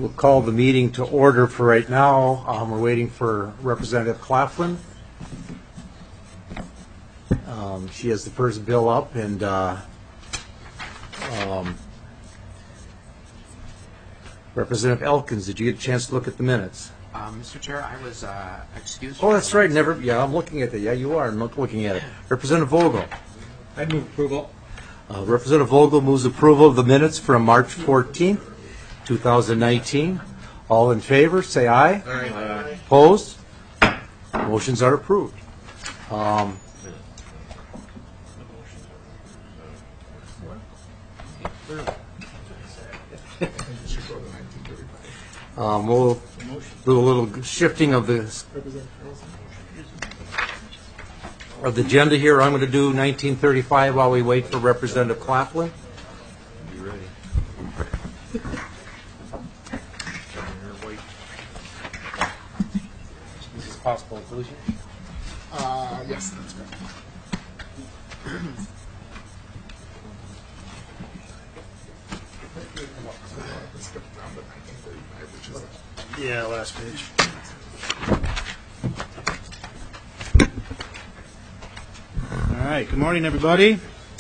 We'll call the meeting to order for right now. We're waiting for Representative Claflin. She has the first bill up, and Representative Elkins, did you get a chance to look at the minutes? Mr. Chair, I was excused. Oh, that's right. I'm looking at it. Yeah, you are. I'm looking at it. Representative Vogel. I move approval. Representative Vogel moves approval of the minutes from March 14th, 2019. All in favor, say aye. Aye. Opposed? Motions are approved. We'll do a little shifting of the agenda here. I'm going to do 1935 while we wait for Representative Claflin. You ready? This is possible inclusion. Yes, that's correct. Yeah, last page. All right. Good morning, everybody.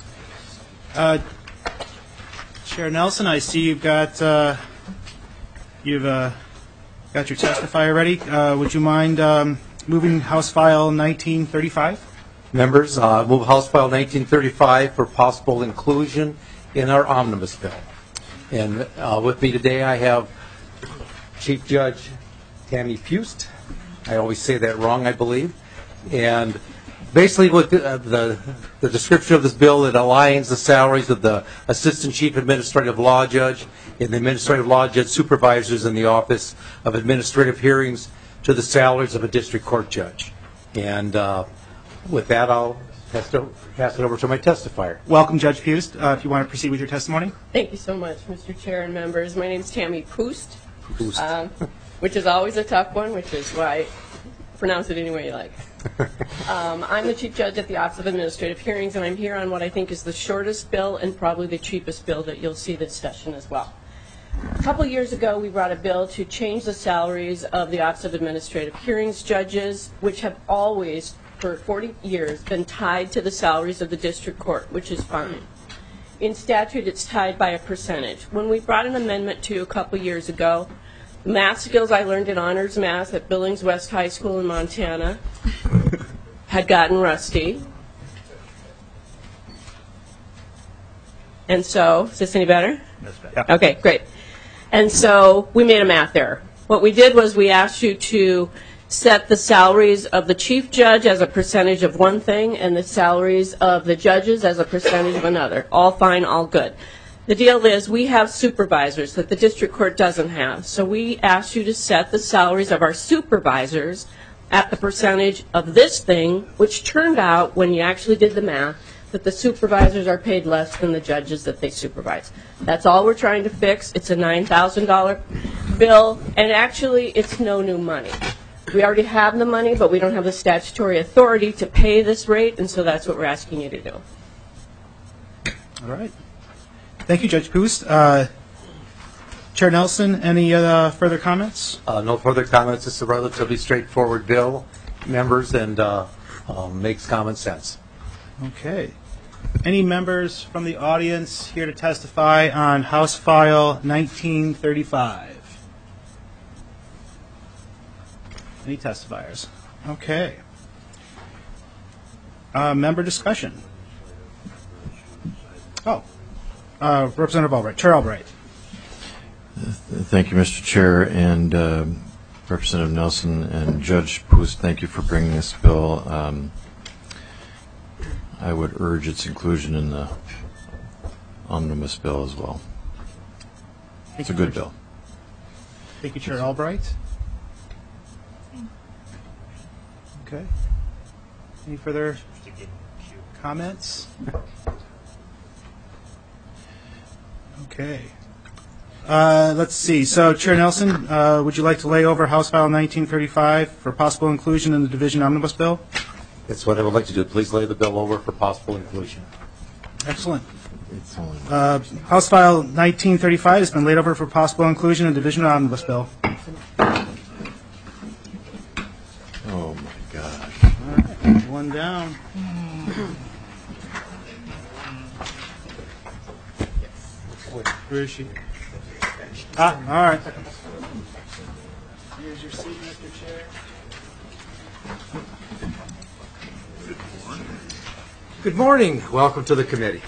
Chair Nelson, I see you've got your testifier ready. Would you mind moving House File 1935? Members, move House File 1935 for possible inclusion in our omnibus bill. And with me today I have Chief Judge Tammy Pust. I always say that wrong, I believe. And basically with the description of this bill, it aligns the salaries of the Assistant Chief Administrative Law Judge and the Administrative Law Judge Supervisors in the Office of Administrative Hearings to the salaries of a District Court Judge. And with that, I'll pass it over to my testifier. Welcome, Judge Pust. If you want to proceed with your testimony. Thank you so much, Mr. Chair and members. My name is Tammy Pust, which is always a tough one, which is why I pronounce it any way you like. I'm the Chief Judge at the Office of Administrative Hearings, and I'm here on what I think is the shortest bill and probably the cheapest bill that you'll see this session as well. A couple years ago, we brought a bill to change the salaries of the Office of Administrative Hearings judges, which have always, for 40 years, been tied to the salaries of the District Court, which is fine. In statute, it's tied by a percentage. When we brought an amendment to a couple years ago, the math skills I learned in honors math at Billings West High School in Montana had gotten rusty. And so, is this any better? That's better. Okay, great. And so we made a math error. What we did was we asked you to set the salaries of the chief judge as a percentage of one thing and the salaries of the judges as a percentage of another. All fine, all good. The deal is we have supervisors that the district court doesn't have. So we asked you to set the salaries of our supervisors at the percentage of this thing, which turned out, when you actually did the math, that the supervisors are paid less than the judges that they supervise. That's all we're trying to fix. It's a $9,000 bill, and actually it's no new money. We already have the money, but we don't have the statutory authority to pay this rate, and so that's what we're asking you to do. All right. Thank you, Judge Pust. Chair Nelson, any further comments? No further comments. It's a relatively straightforward bill, members, and makes common sense. Okay. Any members from the audience here to testify on House File 1935? Any testifiers? Okay. Member discussion. Oh. Representative Albright. Chair Albright. Thank you, Mr. Chair, and Representative Nelson and Judge Pust, thank you for bringing this bill. I would urge its inclusion in the omnibus bill as well. It's a good bill. Thank you, Chair Albright. Okay. Any further comments? Okay. Let's see. So, Chair Nelson, would you like to lay over House File 1935 for possible inclusion in the Division Omnibus Bill? That's what I would like to do. Please lay the bill over for possible inclusion. Excellent. It's only House File 1935 has been laid over for possible inclusion in Division Omnibus Bill. oh my gosh. One down. Where is she? All right. Here's your seat, Mr. Chair. Good morning. Welcome to the committee.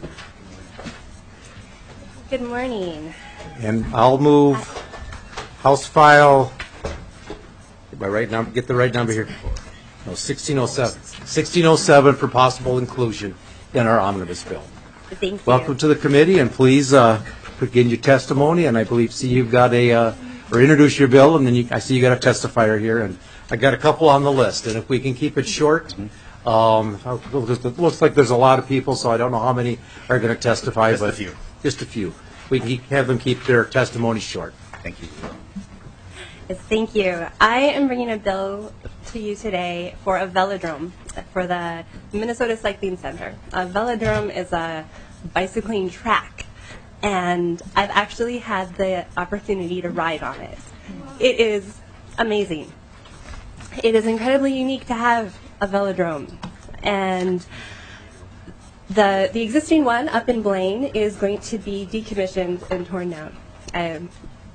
Good morning. And I'll move House File, get the right number here. No, 1607. 1607 for possible inclusion in our omnibus bill. Thank you. Welcome to the committee, and please begin your testimony. And I believe, you've got or introduce your bill, and then I see you got a testifier here, and I got a couple on the list. And if we can keep it short, it looks like there's a lot of people, so I don't know how many are going to testify. Just a few. Just a few. We can have them keep their testimony short. Thank you. Yes, thank you. I am bringing a bill to you today for a velodrome for the Minnesota Cycling Center. A velodrome is a bicycling track, and I've actually had the opportunity to ride on it. It is amazing. It is incredibly unique to have a velodrome, and the existing one up in Blaine is going to be decommissioned and torn down. I'm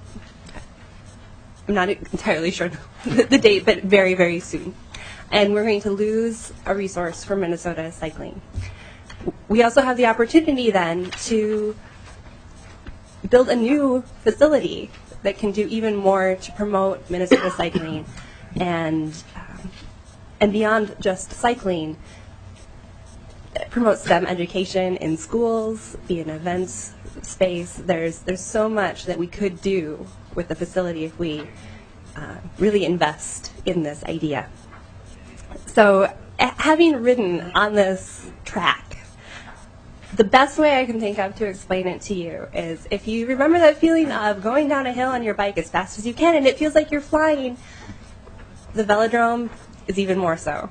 not entirely sure the date, but very, very soon. And we're going to lose a resource for Minnesota cycling. We also have the opportunity then to build a new facility that can do even more to promote Minnesota cycling and beyond just cycling. Promote STEM education in schools, be an events space. There's so much that we could do with the facility if we really invest in this idea. So having ridden on this track, the best way I can think of to explain it to you is if you remember that feeling of going down a hill on your bike as fast as you can and it feels like you're flying, the velodrome is even more so.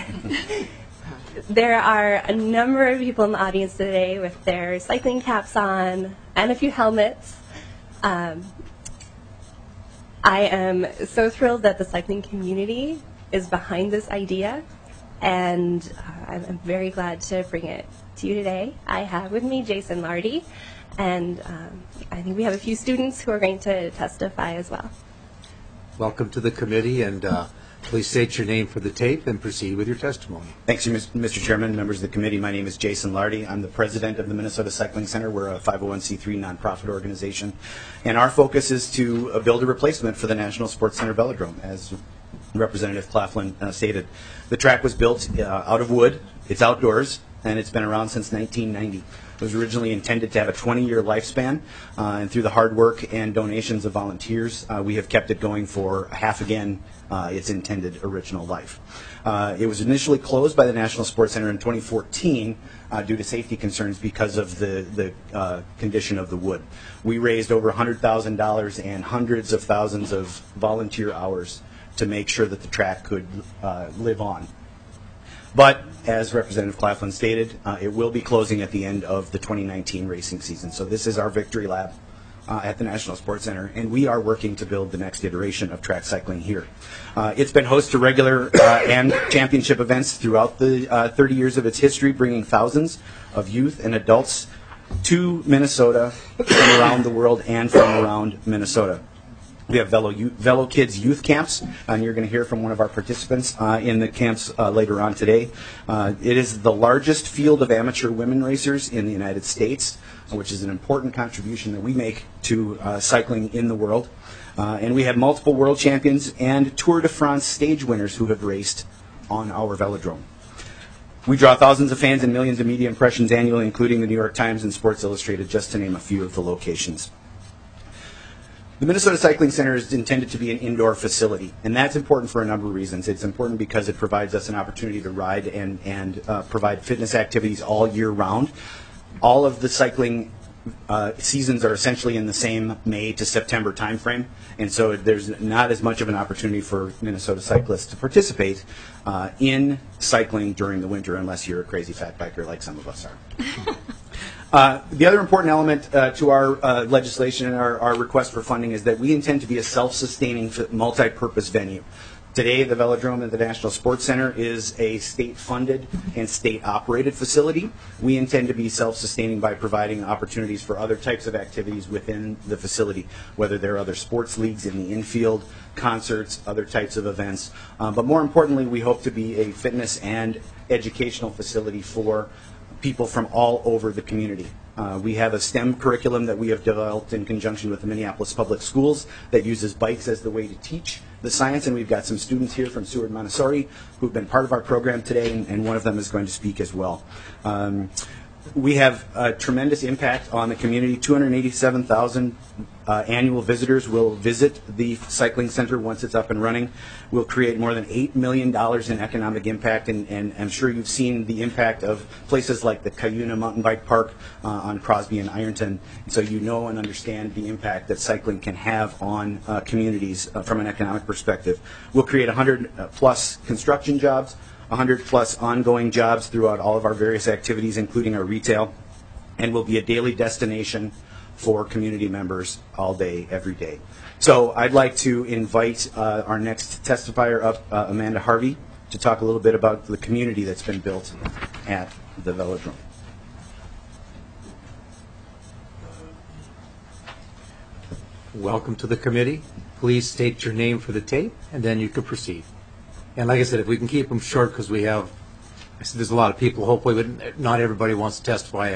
There are a number of people in the audience today with their cycling caps on and a few helmets. I am so thrilled that the cycling community is behind this idea, and I'm very glad to bring it to you today. I have with me Jason Lardy, and I think we have a few students who are going to testify as well. Welcome to the committee, and please state your name for the tape and proceed with your testimony. Thanks, Mr. Chairman, members of the committee. My name is Jason Lardy. I'm the president of the Minnesota Cycling Center. We're a 501c3 nonprofit organization, and our focus is to build a replacement for the National Sports Center Velodrome, as Representative Claflin stated. The track was built out of wood. It's outdoors, and it's been around since 1990. It was originally intended to have a 20-year lifespan, and through the hard work and donations of volunteers, we have kept it going for half again its intended original life. It was initially closed by the National Sports Center in 2014 due to safety concerns because of the condition of the wood. We raised over $100,000 and hundreds of thousands of volunteer hours to make sure that the track could live on. But as Representative Claflin stated, it will be closing at the end of the 2019 racing season. So this is our victory lap at the National Sports Center, and we are working to build the next iteration of track cycling here. It's been host to regular and championship events throughout the 30 years of its history, bringing thousands of youth and adults to Minnesota from around the world and from around Minnesota. We have Velo Kids youth camps, and you're going to hear from one of our participants in the camps later on today. It is the largest field of amateur women racers in the United States, which is an important contribution that we make to cycling in the world. And we have multiple world champions and Tour de France stage winners who have raced on our velodrome. We draw thousands of fans and millions of media impressions annually, including the New York Times and Sports Illustrated, just to name a few of the locations. The Minnesota Cycling Center is intended to be an indoor facility, and that's important for a number of reasons. It's important because it provides us an opportunity to ride and provide fitness activities all year round. All of the cycling seasons are essentially in the same May to September timeframe, and so there's not as much of an opportunity for Minnesota cyclists to participate in cycling during the winter unless you're a crazy fat biker like some of us The other important element to our legislation and our request for funding is that we intend to be a self-sustaining multi-purpose venue. Today, the Velodrome at the National Sports Center is a state-funded and state-operated facility. We intend to be self-sustaining by providing opportunities for other types of activities within the facility, whether there are other sports leagues in the infield, concerts, other types of events. But more importantly, we hope to be a fitness and educational facility for people from all over the community. We have a STEM curriculum that we have developed in conjunction with the Minneapolis Public Schools that uses bikes as the way to teach the science, and we've got some students here from Seward Montessori who've been part of our program today, and one of them is going to speak as well. We have a tremendous impact on the community. 287,000 annual visitors will visit the cycling center once it's up and running. We'll create more than $8 million in economic impact, and I'm sure you've seen the impact of places like the Cuyuna Mountain Bike Park on Crosby and Ironton, so you know and understand the impact that cycling can have on communities from an economic perspective. We'll create 100 plus construction jobs, 100 plus ongoing jobs throughout all of our various activities, including our retail, and will be a daily destination for community members all day, every day. So I'd like to invite our next testifier up, Amanda Harvey, to talk a little bit about the community that's been built at the Velodrome. Welcome to the committee. Please state your name for the tape, and then you can proceed. And like I said, if we can keep them short, because we have, I said there's a lot of people, hopefully, but not everybody wants to testify.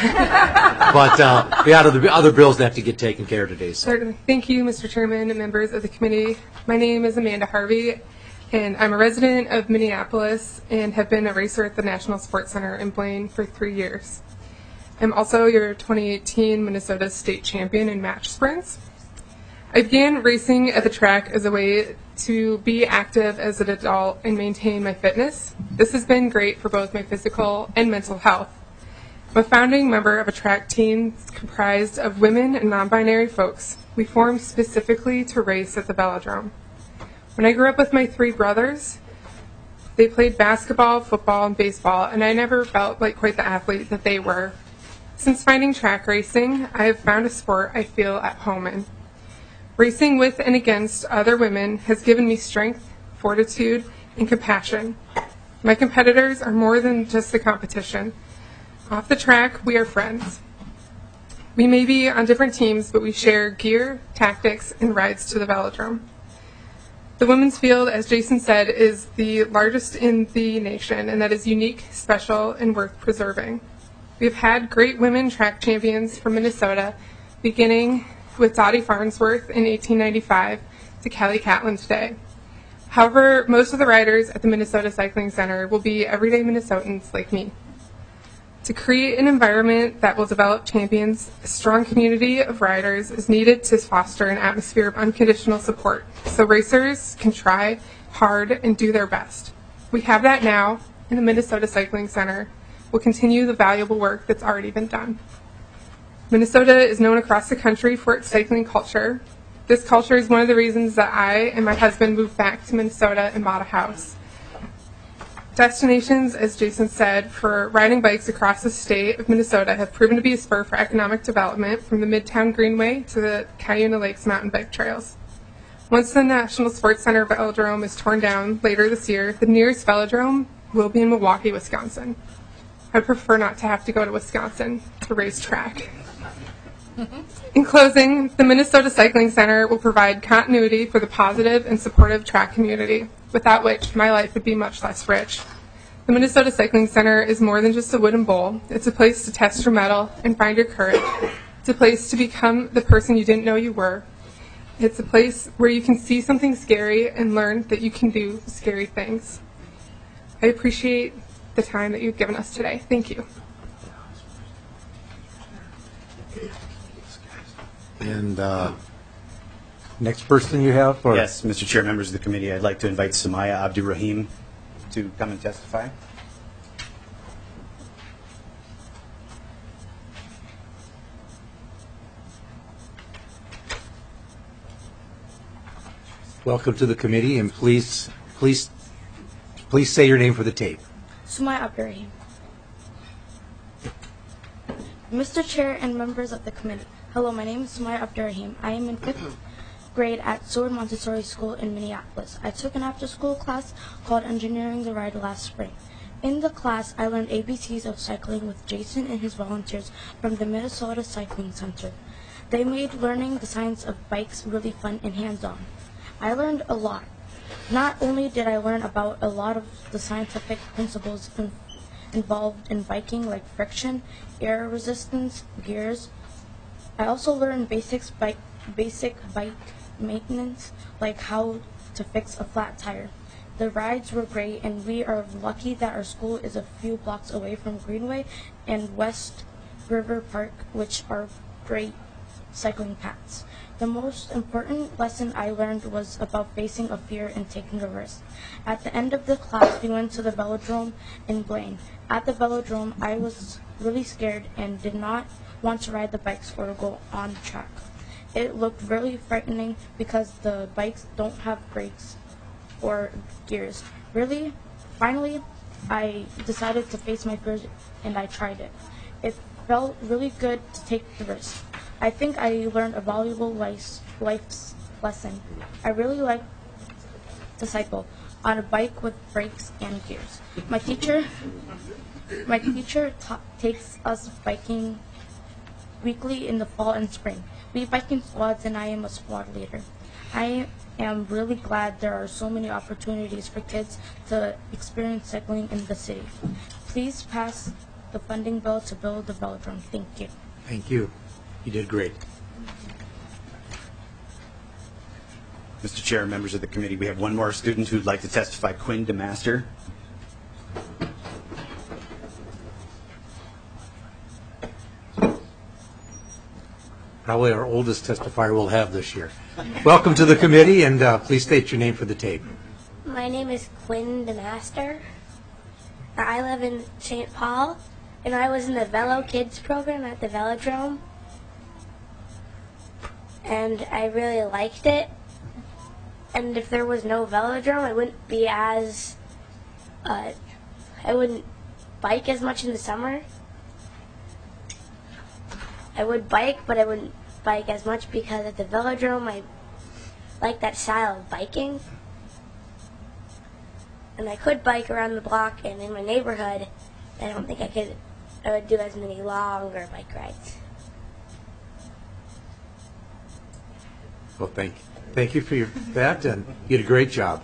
But the other bills that have to get taken care of today. So. Certainly. Thank you, Mr. Chairman and members of the committee. My name is Amanda Harvey, and I'm a resident of Minneapolis and have been a racer at the National Sports Center in Blaine for 3 years. I'm also your 2018 Minnesota State Champion in match sprints. I began racing at the track as a way to be active as an adult and maintain my fitness. This has been great for both my physical and mental health. I'm a founding member of a track team comprised of women and non-binary folks. We formed specifically to race at the Velodrome. When I grew up with my 3 brothers, they played basketball, football, and baseball, and I never felt like quite the athlete that they were. Since finding track racing, I have found a sport I feel at home in. Racing with and against other women has given me strength, fortitude, and compassion. My competitors are more than just a competition. Off the track, we are friends. We may be on different teams, but we share gear, tactics, and rides to the Velodrome. The women's field, as Jason said, is the largest in the nation, and that is unique, special, and worth preserving. We've had great women track champions from Minnesota, beginning with Dottie Farnsworth in 1895 to Kelly Catlin today. However, most of the riders at the Minnesota Cycling Center will be everyday Minnesotans like me. To create an environment that will develop champions, a strong community of riders is needed to foster an atmosphere of unconditional support, so racers can try hard and do their best. We have that now, and the Minnesota Cycling Center will continue the valuable work that's already been done. Minnesota is known across the country for its cycling culture. This culture is one of the reasons that I and my husband moved back to Minnesota and bought a house. Destinations, as Jason said, for riding bikes across the state of Minnesota have proven to be a spur for economic development, from the Midtown Greenway to the Cuyuna Lakes mountain bike trails. Once the National Sports Center Velodrome is torn down later this year, the nearest velodrome will be in Milwaukee, Wisconsin. I'd prefer not to have to go to Wisconsin to race track. In closing, the Minnesota Cycling Center will provide continuity for the positive and supportive track community, without which my life would be much less rich. The Minnesota Cycling Center is more than just a wooden bowl. It's a place to test your mettle and find your courage. It's a place to become the person you didn't know you were. It's a place where you can see something scary and learn that you can do scary things. I appreciate the time that you've given us today. Thank you. And next person you have? Or? Yes, Mr. Chair, members of the committee, I'd like to invite Samaya Abdurrahim to come and testify. Welcome to the committee, and please say your name for the tape. Sumaya Abdurrahim. Mr. Chair and members of the committee, hello, my name is Sumaya Abdurrahim. I am in 5th grade at Seward Montessori School in Minneapolis. I took an after-school class called Engineering the Ride last spring. In the class, I learned ABCs of cycling with Jason and his volunteers from the Minnesota Cycling Center. They made learning the science of bikes really fun and hands-on. I learned a lot. Not only did I learn about a lot of the scientific principles involved in biking, like friction, air resistance, gears, I also learned basic bike maintenance, like how to fix a flat tire. The rides were great, and we are lucky that our school is a few blocks away from Greenway and West River Park, which are great cycling paths. The most important lesson I learned was about facing a fear and taking a risk. At the end of the class, we went to the velodrome in Blaine. At the velodrome, I was really scared and did not want to ride the bikes or go on the track. It looked really frightening because the bikes don't have brakes or gears. Finally, I decided to face my fears and I tried it. It felt really good to take the risk. I think I learned a valuable life lesson. I really like to cycle on a bike with brakes and gears. My teacher takes us biking weekly in the fall and spring. We bike in squads and I am a squad leader. I am really glad there are so many opportunities for kids to experience cycling in the city. Please pass the funding bill to build the velodrome. Thank you. Thank you. You did great. Mr. Chair, members of the committee, we have one more student who'd like to testify, Quinn DeMaster. Probably our oldest testifier we'll have this year. Welcome to the committee, and please state your name for the tape. My name is Quinn DeMaster. I live in St. Paul, and I was in the Velo Kids program at the Velodrome, and I really liked it. And if there was no velodrome, I wouldn't be as, I wouldn't bike as much in the summer. I would bike, but I wouldn't bike as much because at the velodrome, I like that style of biking. And I could bike around the block and in my neighborhood. I don't think I would do as many longer bike rides. Well, thank you for that, and you did a great job.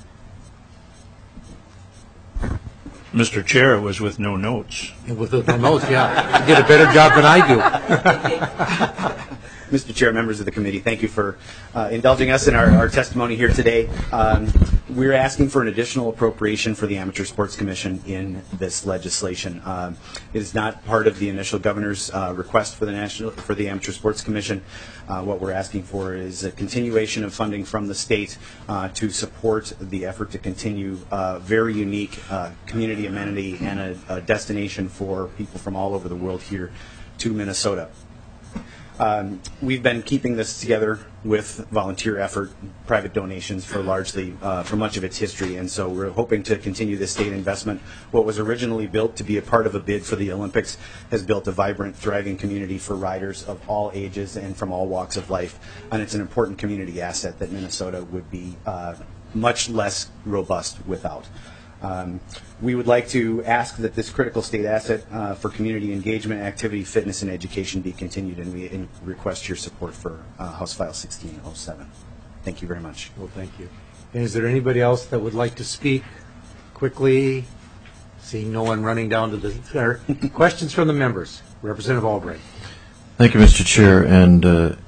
Mr. Chair, it was with no notes. And with the notes, yeah. You did a better job than I do. Mr. Chair, members of the committee, thank you for indulging us in our testimony here today. We're asking for an additional appropriation for the Amateur Sports Commission in this legislation. It is not part of the initial governor's request for the Amateur Sports Commission. What we're asking for is a continuation of funding from the state to support the effort to continue very unique community amenity and a destination for people from all over the world here to Minnesota. We've been keeping this together with volunteer effort, private donations for much of its history, and so we're hoping to continue this state investment. What was originally built to be a part of a bid for the Olympics has built a vibrant, thriving community for riders of all ages and from all walks of life, and it's an important community asset that Minnesota would be much less robust without. We would like to ask that this critical state asset for community engagement, activity, fitness, and education be continued, and we request your support for House File 1607. Thank you very much. Well, thank you. And is there anybody else that would like to speak quickly? Seeing no one running down to the questions from the members. Representative Albright. Thank you, Mr. Chair. And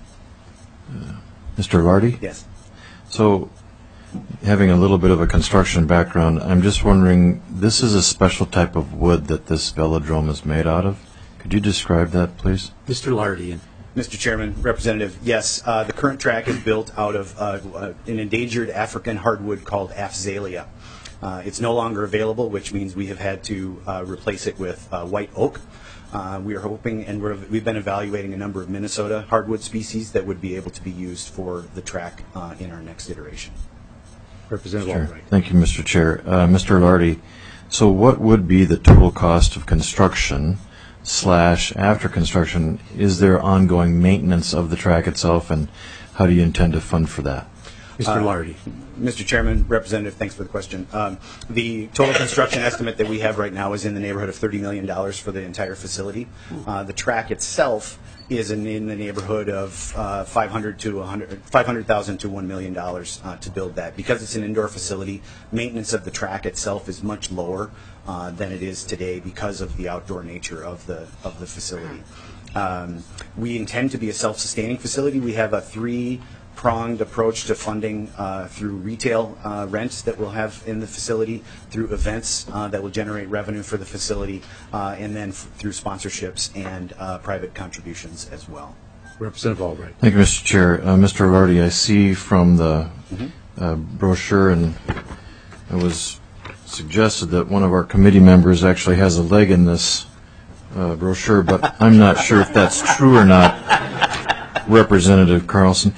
Mr. Lardy? Yes. So, having a little bit of a construction background, I'm just wondering, this is a special type of wood that this velodrome is made out of. Could you describe that, please? Mr. Lardy. Mr. Chairman, Representative, yes, the current track is built out of an endangered African hardwood called Afzalia. It's no longer available, which means we have had to replace it with white oak. We are hoping, and we've been evaluating a number of Minnesota hardwood species that would be able to be used for the track in our next iteration. Representative Sure. Albright. Thank you, Mr. Chair. Mr. Lardy, so what would be the total cost of construction / after construction, is there ongoing maintenance of the track itself, and how do you intend to fund for that? Mr. Lardy. Mr. Chairman, Representative, thanks for the question. The total construction estimate that we have right now is in the neighborhood of $30 million for the entire facility. The track itself is in the neighborhood of $500,000 to $1 million to build that. Because it's an indoor facility, maintenance of the track itself is much lower than it is today because of the outdoor nature of the facility. We intend to be a self-sustaining facility. We have a three-pronged approach to funding through retail rents that we'll have in the facility, through events that will generate revenue for the facility, and then through sponsorships and private contributions as well. Representative Albright. Thank you, Mr. Chair. Mr. Lardy, I see from the brochure, and it was suggested that one of our committee members actually has a leg in this brochure, but I'm not sure if that's true or not, Representative Carlson.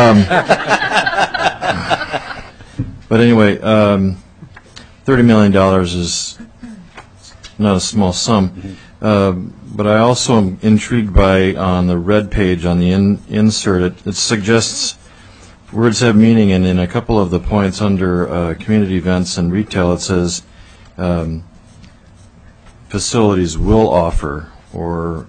But anyway, $30 million is not a small sum. But I also am intrigued by, on the red page on the insert, it suggests words have meaning, and in a couple of the points under community events and retail, it says facilities will offer or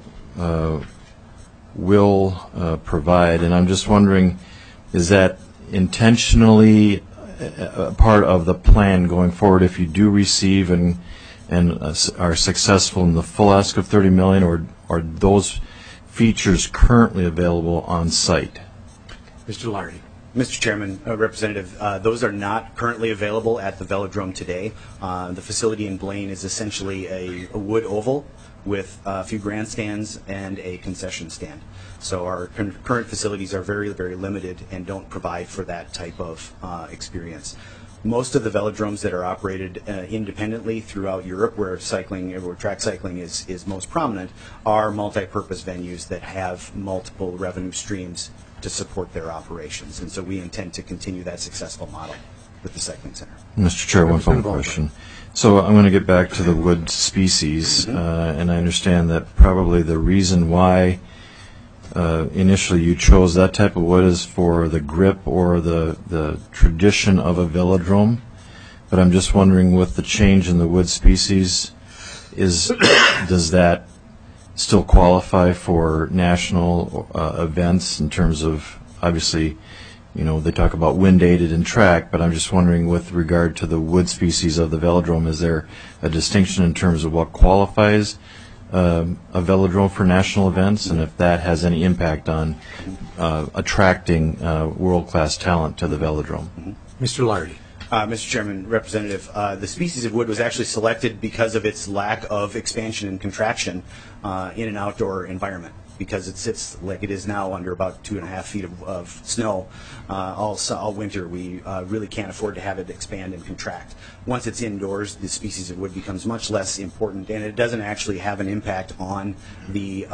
will provide, and I'm just wondering, is that intentionally a part of the plan going forward if you do receive and are successful in the full ask of $30 million, or are those features currently available on site? Mr. Lardy. Mr. Chairman, Representative, those are not currently available at the Velodrome today. The facility in Blaine is essentially a wood oval with a few grandstands and a concession stand. So our current facilities are very, very limited and don't provide for that type of experience. Most of the velodromes that are operated independently throughout Europe, where track cycling is most prominent, are multi-purpose venues that have multiple revenue streams to support their operations. And so we intend to continue that successful model with the cycling center. Mr. Chair, one final question. So I'm going to get back to the wood species, and I understand that probably the reason why initially you chose that type of wood is for the grip or the tradition of a velodrome. But I'm just wondering, with the change in the wood species, does that still qualify for national events in terms of, obviously, you know, they talk about wind aided and track, but I'm just wondering, with regard to the wood species of the velodrome, is there a distinction in terms of what qualifies a velodrome for national events, and if that has any impact on attracting world-class talent to the velodrome? Mr. Lardy. Mr. Chairman, Representative, the species of wood was actually selected because of its lack of expansion and contraction in an outdoor environment, because it sits like it is now under about 2.5 feet of snow all winter. We really can't afford to have it expand and contract. Once it's indoors, the species of wood becomes much less important, and it doesn't actually have an impact on the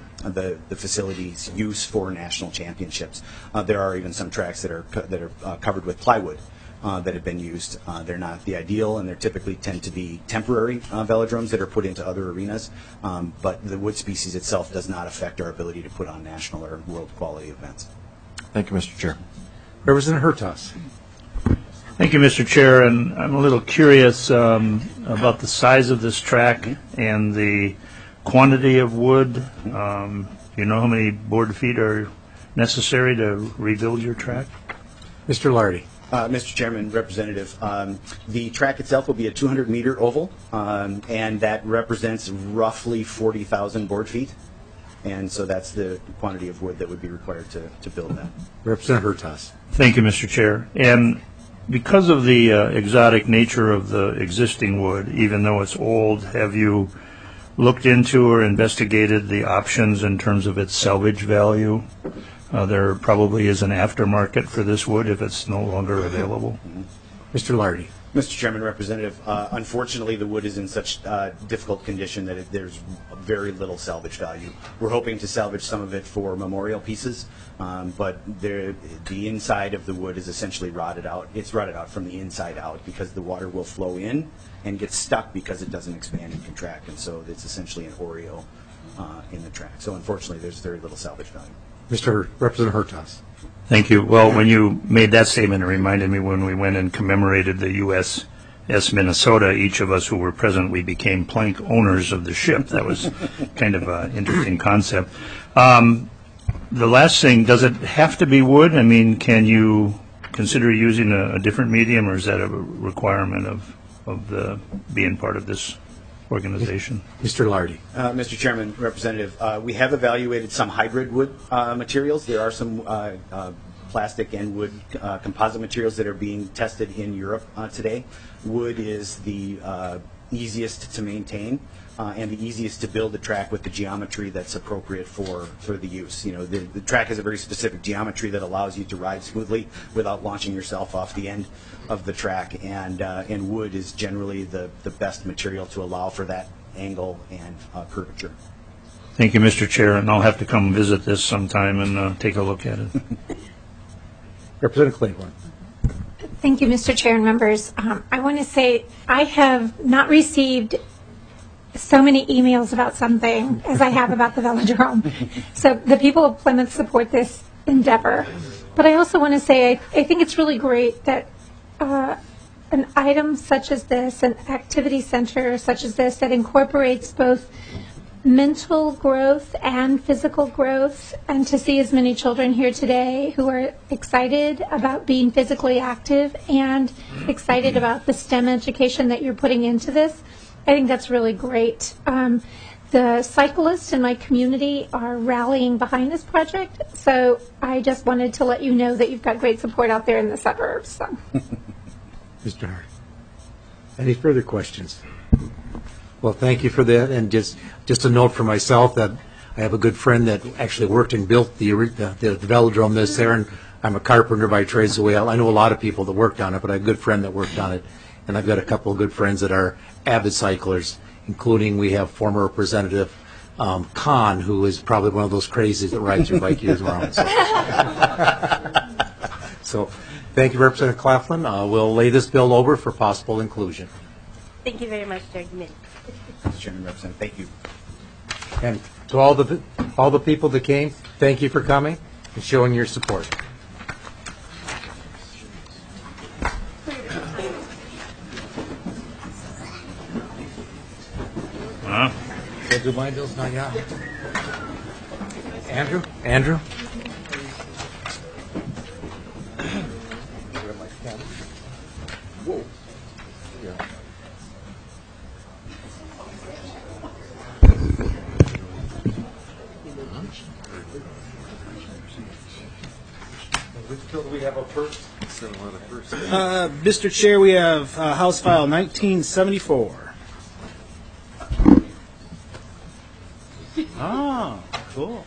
facility's use for national championships. There are even some tracks that are covered with plywood that have been used. They're not the ideal, and they typically tend to be temporary velodromes that are put into other arenas, but the wood species itself does not affect our ability to put on national or world quality events. Thank you, Mr. Chair. Representative Hertas. Thank you, Mr. Chair, and I'm a little curious about the size of this track and the quantity of wood. You know how many board feet are necessary to rebuild your track? Mr. Lardy. Mr. Chairman, Representative, the track itself will be a 200-meter oval, and that represents roughly 40,000 board feet. And so that's the quantity of wood that would be required to build that. Representative Hertas. Thank you, Mr. Chair. And because of the exotic nature of the existing wood, even though it's old, have you looked into or investigated the options in terms of its salvage value? There probably is an aftermarket for this wood if it's no longer available. Mr. Lardy. Mr. Chairman, Representative, unfortunately the wood is in such difficult condition that there's very little salvage value. We're hoping to salvage some of it for memorial pieces, but the inside of the wood is essentially rotted out. It's rotted out from the inside out because the water will flow in and get stuck because it doesn't expand and contract, and so it's essentially an Oreo in the track. So unfortunately, there's very little salvage value. Mr. Representative Hertaus. Thank you. Well, when you made that statement, it reminded me when we went and commemorated the USS Minnesota, each of us who were present, we became plank owners of the ship. That was kind of an interesting concept. The last thing, does it have to be wood? I mean, can you consider using a different medium, or is that a requirement of the being part of this organization? Mr. Lardy. Mr. Chairman, Representative, we have evaluated some hybrid wood materials. There are some plastic and wood composite materials that are being tested in Europe today. Wood is the easiest to maintain and the easiest to build a track with the geometry that's appropriate for the use. You know, the track has a very specific geometry that allows you to ride smoothly without launching yourself off the end of the track, and wood is generally the best material to allow for that angle and curvature. Thank you, Mr. Chair, and I'll have to come visit this sometime and take a look at it. Representative Claiborne. Thank you, Mr. Chair and members. I want to say I have not received so many emails about something as I have about the velodrome. So the people of Plymouth support this endeavor. But I also want to say I think it's really great that an item such as this, an activity center such as this that incorporates both mental growth and physical growth, and to see as many children here today who are excited about being physically active and excited about the STEM education that you're putting into this, I think that's really great. The cyclists in my community are rallying behind this project, so I just wanted to let you know that you've got great support out there in the suburbs. So. Mr. Hart. Any further questions? Well, thank you for that, and just a note for myself that I have a good friend that actually worked and built the velodrome this there, and I'm a carpenter by trade, so I know a lot of people that worked on it, but I have a good friend that worked on it, and I've got a couple of good friends that are avid cyclers, including we have former Representative Khan, who is probably one of those crazies that rides your bike years round. So thank you, Representative Claflin. We'll lay this bill over for possible inclusion. Thank you very much, Chair Committee. Mr. Chairman, Representative, thank you. And to all the people that came, thank you for coming and showing your support. Should I do my bills now? Yeah. Andrew? Whoa. Yeah. Which bill do we have up first? Mr. Chair, we have House File 1974. Oh, cool.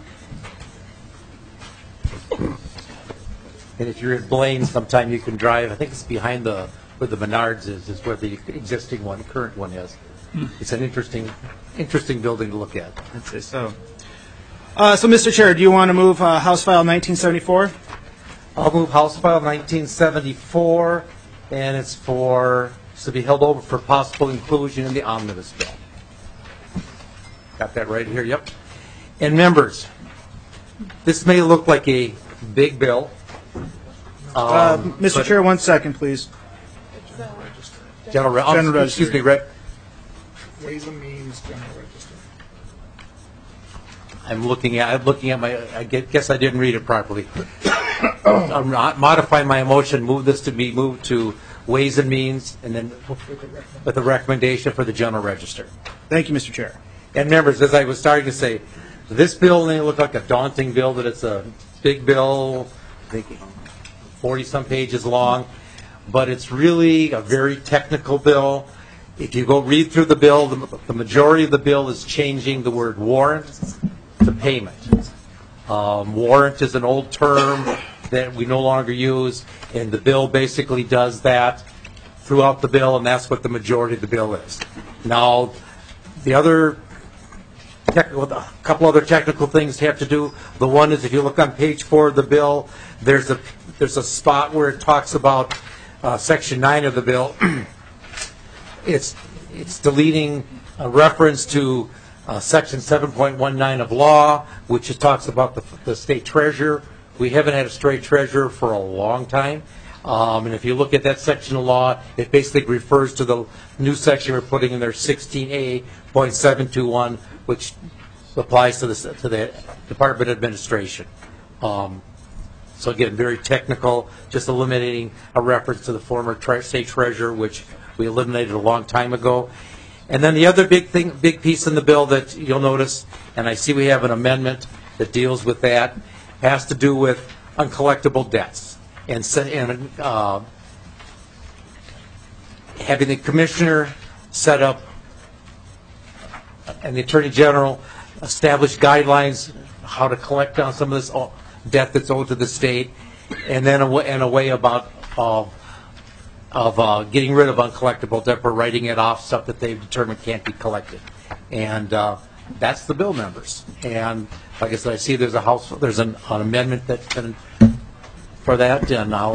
And if you're at Blaine, sometime you can drive. I think it's behind where the Menards is where the existing one, current one is. It's an interesting building to look at. So, Mr. Chair, do you want to move House File 1974? I'll move House File 1974, and it's to be held over for possible inclusion in the omnibus bill. Got that right here? Yep. And members, this may look like a big bill. Mr. Chair, 1 second, please. General Register. Excuse me, Rick. Ways and Means General Register. I'm looking at my. I guess I didn't read it properly. I'm modifying my motion. Move this to be moved to Ways and Means, and then with a recommendation for the General Register. Thank you, Mr. Chair. And members, as I was starting to say, this bill may look like a daunting bill, that it's a big bill, I think 40-some pages long, but it's really a very technical bill. If you go read through the bill, the majority of the bill is changing the word warrant to payment. Warrant is an old term that we no longer use, and the bill basically does that throughout the bill, and that's what the majority of the bill is. Now, a couple other technical things have to do. The one is, if you look on page 4 of the bill, there's a spot where it talks about Section 9 of the bill. It's deleting a reference to Section 7.19 of law, which just talks about the state treasurer. We haven't had a state treasurer for a long time. And if you look at that section of law, it basically refers to the new section we're putting in there, 16A.721, which applies to the Department of Administration. So again, very technical, just eliminating a reference to the former state treasurer, which we eliminated a long time ago. And then the other big piece in the bill that you'll notice, and I see we have an amendment that deals with that, has to do with uncollectible debts. And having the commissioner set up and the attorney general establish guidelines how to collect on some of this debt that's owed to the state, and then a way about getting rid of uncollectible debt by writing it off, stuff that they've determined can't be collected. And that's the bill, members. And like I said, I see there's an amendment that's been for that, and I'll.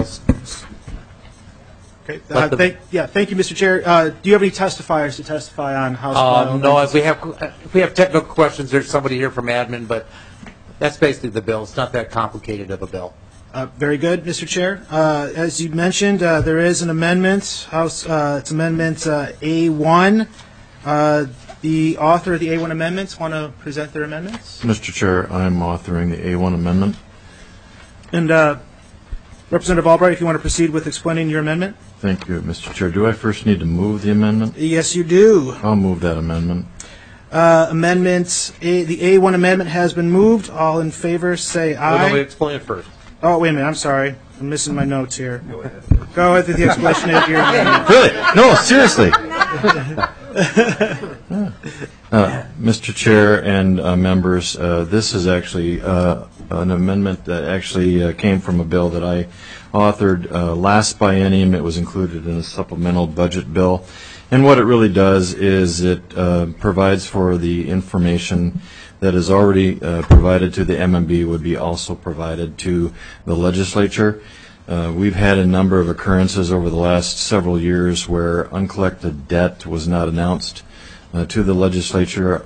Okay. Thank you, Mr. Chair. Do you have any testifiers to testify on House Bill? No, if we have technical questions, there's somebody here from admin, but that's basically the bill. It's not that complicated of a bill. Very good, Mr. Chair. As you mentioned, there is an amendment, it's Amendment A1. The author of the A1 amendments want to present their amendments? Mr. Chair, I'm authoring the A1 amendment. And Representative Albright, if you want to proceed with explaining your amendment. Thank you, Mr. Chair. Do I first need to move the amendment? Yes, you do. I'll move that amendment. The A1 amendment has been moved. All in favor, say aye. Let me explain it first. Oh, wait a minute. I'm sorry. I'm missing my notes here. Go ahead with the explanation of your amendment. Really? No, seriously. Mr. Chair and members, this is actually an amendment that actually came from a bill that I authored last biennium. It was included in a supplemental budget bill. And what it really does is it provides for the information that is already provided to the MMB would be also provided to the legislature. We've had a number of occurrences over the last several years where uncollected debt was not announced to the legislature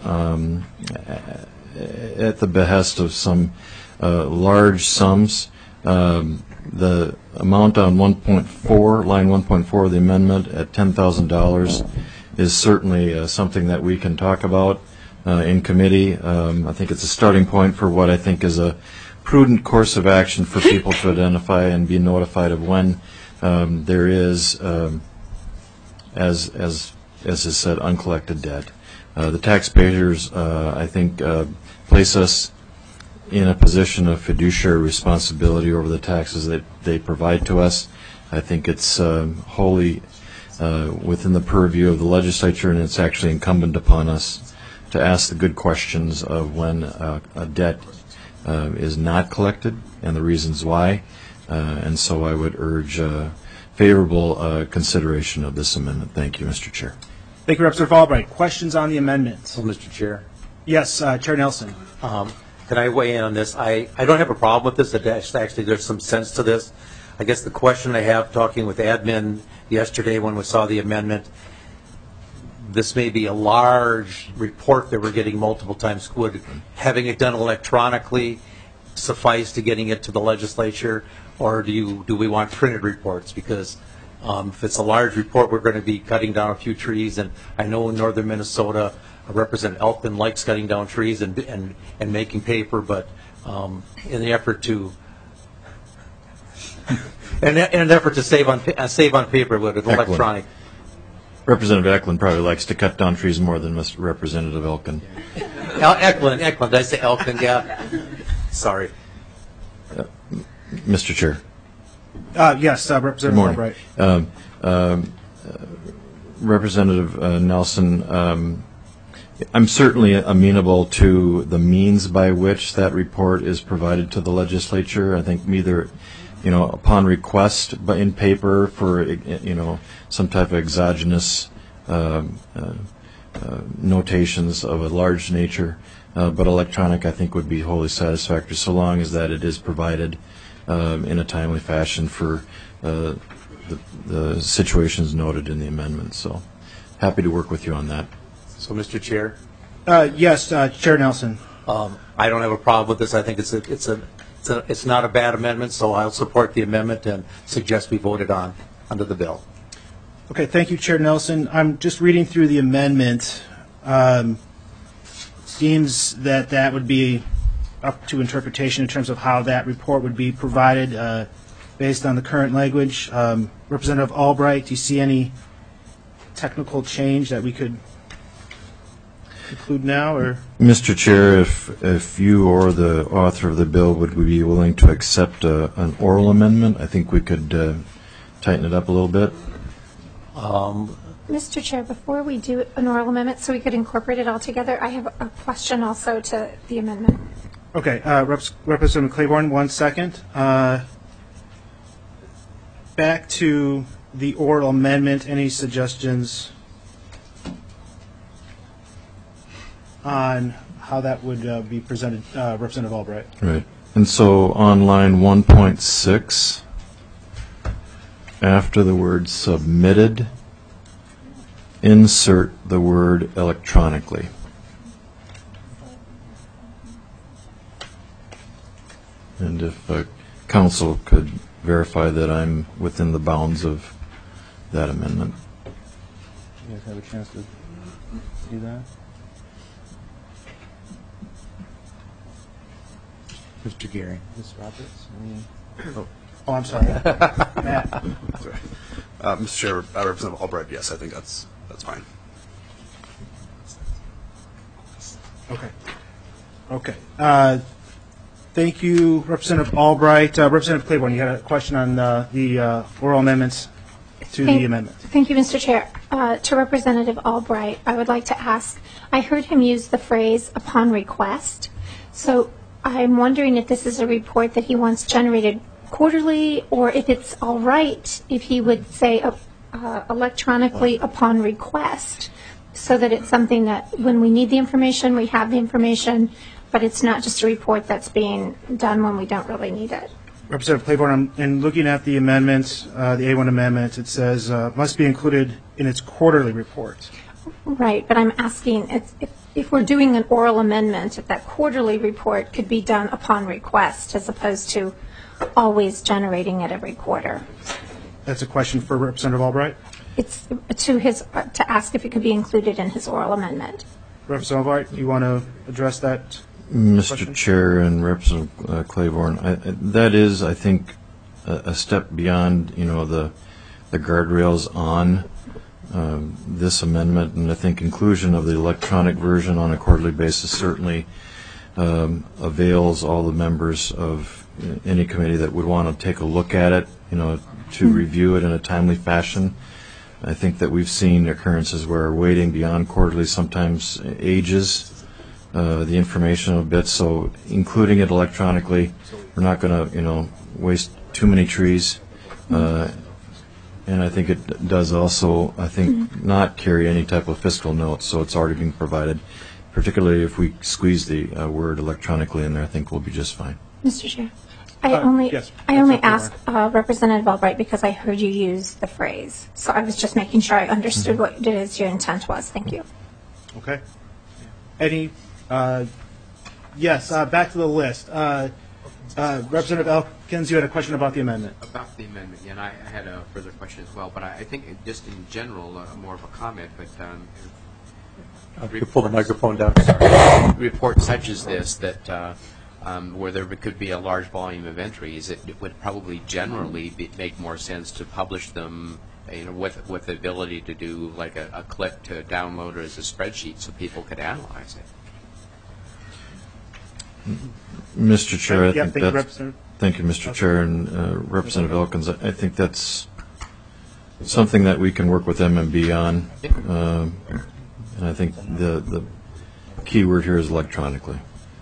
at the behest of some large sums. The amount on 1.4, line 1.4 of the amendment at $10,000 is certainly something that we can talk about in committee. I think it's a starting point for what I think is a prudent course of action for people to identify and be notified of when there is, as is said, uncollected debt. The taxpayers, I think, place us in a position of fiduciary responsibility over the taxes that they provide to us. I think it's wholly within the purview of the legislature, and it's actually incumbent upon us to ask the good questions of when a debt is not collected and the reasons why. And so I would urge favorable consideration of this amendment. Thank you, Mr. Chair. Thank you, Representative Albright. Questions on the amendments? Well, Mr. Chair. Yes, Chair Nelson. Can I weigh in on this? I don't have a problem with this. Actually, there's some sense to this. I guess the question I have, talking with admin yesterday when we saw the amendment, this may be a large report that we're getting multiple times. Would having it done electronically suffice to getting it to the legislature, or do we want printed reports? Because if it's a large report, we're going to be cutting down a few trees, and I know in northern Minnesota, Representative Elkman likes cutting down trees and making paper, but in an effort to save on paper with an electronic. Representative Eklund probably likes to cut down trees more than Mr. Representative Elkin. Eklund, did I say Elkin? Yeah. Sorry. Mr. Chair. Yes, Representative Albright. Representative Nelson, I'm certainly amenable to the means by which that report is provided to the legislature. I think either, upon request, but in paper for, some type of exogenous notations of a large nature, but electronic I think would be wholly satisfactory, so long as that it is provided in a timely fashion for the situations noted in the amendment. So happy to work with you on that. So, Mr. Chair, Yes, Chair Nelson. I don't have a problem with this. I think it's not a bad amendment, so I'll support the amendment and suggest we vote it on under the bill. Okay, thank you, Chair Nelson. I'm just reading through the amendment. Seems that would be up to interpretation in terms of how that report would be provided based on the current language. Representative Albright, do you see any technical change that we could include now? Or Mr. Chair, if you or the author of the bill would be willing to accept an oral amendment, I think we could tighten it up a little bit. Mr. Chair, before we do an oral amendment, so we could incorporate it all together, I have a question also to the amendment. Okay, Representative Claiborne, 1 second. Back to the oral amendment. Any suggestions on how that would be presented, Representative Albright? Right. And so on line 1.6, after the word submitted, insert the word electronically. And if council could verify that I'm within the bounds of that amendment. You guys have a chance to do that? Mr. Geary. Ms. Roberts? Oh, I'm sorry. Matt. Sorry. Mr. Chair, Representative Albright, yes, I think that's fine. Okay. Okay. Thank you, Representative Albright. Representative Claiborne, you had a question on the oral amendments to the amendment. Thank you, Mr. Chair. To Representative Albright, I would like to ask, I heard him use the phrase upon request. So I'm wondering if this is a report that he wants generated quarterly, or if it's all right if he would say electronically upon request, so that it's something that when we need the information, we have the information, but it's not just a report that's being done when we don't really need it. Representative Claiborne, in looking at the amendments, the A1 amendment, it says must be included in its quarterly report. Right, but I'm asking if we're doing an oral amendment, if that quarterly report could be done upon request as opposed to always generating it every quarter. That's a question for Representative Albright? It's to ask if it could be included in his oral amendment. Representative Albright, do you want to address that? Mr. question? Chair and Representative Claiborne, that is, I think, a step beyond, the guardrails on this amendment, and I think inclusion of the electronic version on a quarterly basis certainly avails all the members of any committee that would want to take a look at it, to review it in a timely fashion. I think that we've seen occurrences where waiting beyond quarterly sometimes ages the information a bit, so including it electronically, we're not going to, waste too many trees. And I think it does also, not carry any type of fiscal notes, so it's already being provided. Particularly if we squeeze the word electronically in there, I think we'll be just fine. Mr. Chair, I only asked Representative Albright because I heard you use the phrase. So I was just making sure I understood what it is your intent was. Thank you. Okay. Any? Yes, back to the list. Representative Elkins, you had a question about the amendment. About the amendment, and I had a further question as well, but I think just in general, more of a comment, but you pull the microphone down. Reports such as this that where there could be a large volume of entries, it would probably generally make more sense to publish them, with the ability to do like a click to download it as a spreadsheet so people could analyze it. Mr. Chair, I think thank you, Mr. Chair, and Representative Elkins. I think that's something that we can work with MMB on, and I think the key word here is electronically.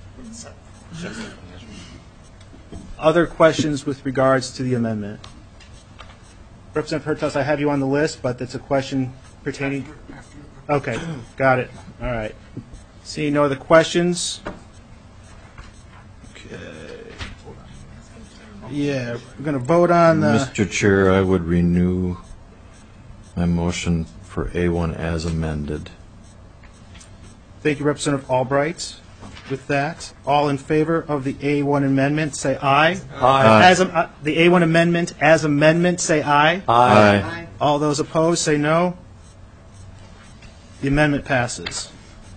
Other questions with regards to the amendment? Representative Hertaus, I have you on the list, but it's a question pertaining. Okay, got it. All right. Seeing no other questions. Yeah, we're going to vote on Mr. Chair, I would renew my motion for A1 as amended. Thank you, Representative Albright. With that, all in favor of the A1 amendment, say aye. Aye. The A1 amendment as amendment, say aye. Aye. All those opposed, say no. The amendment passes.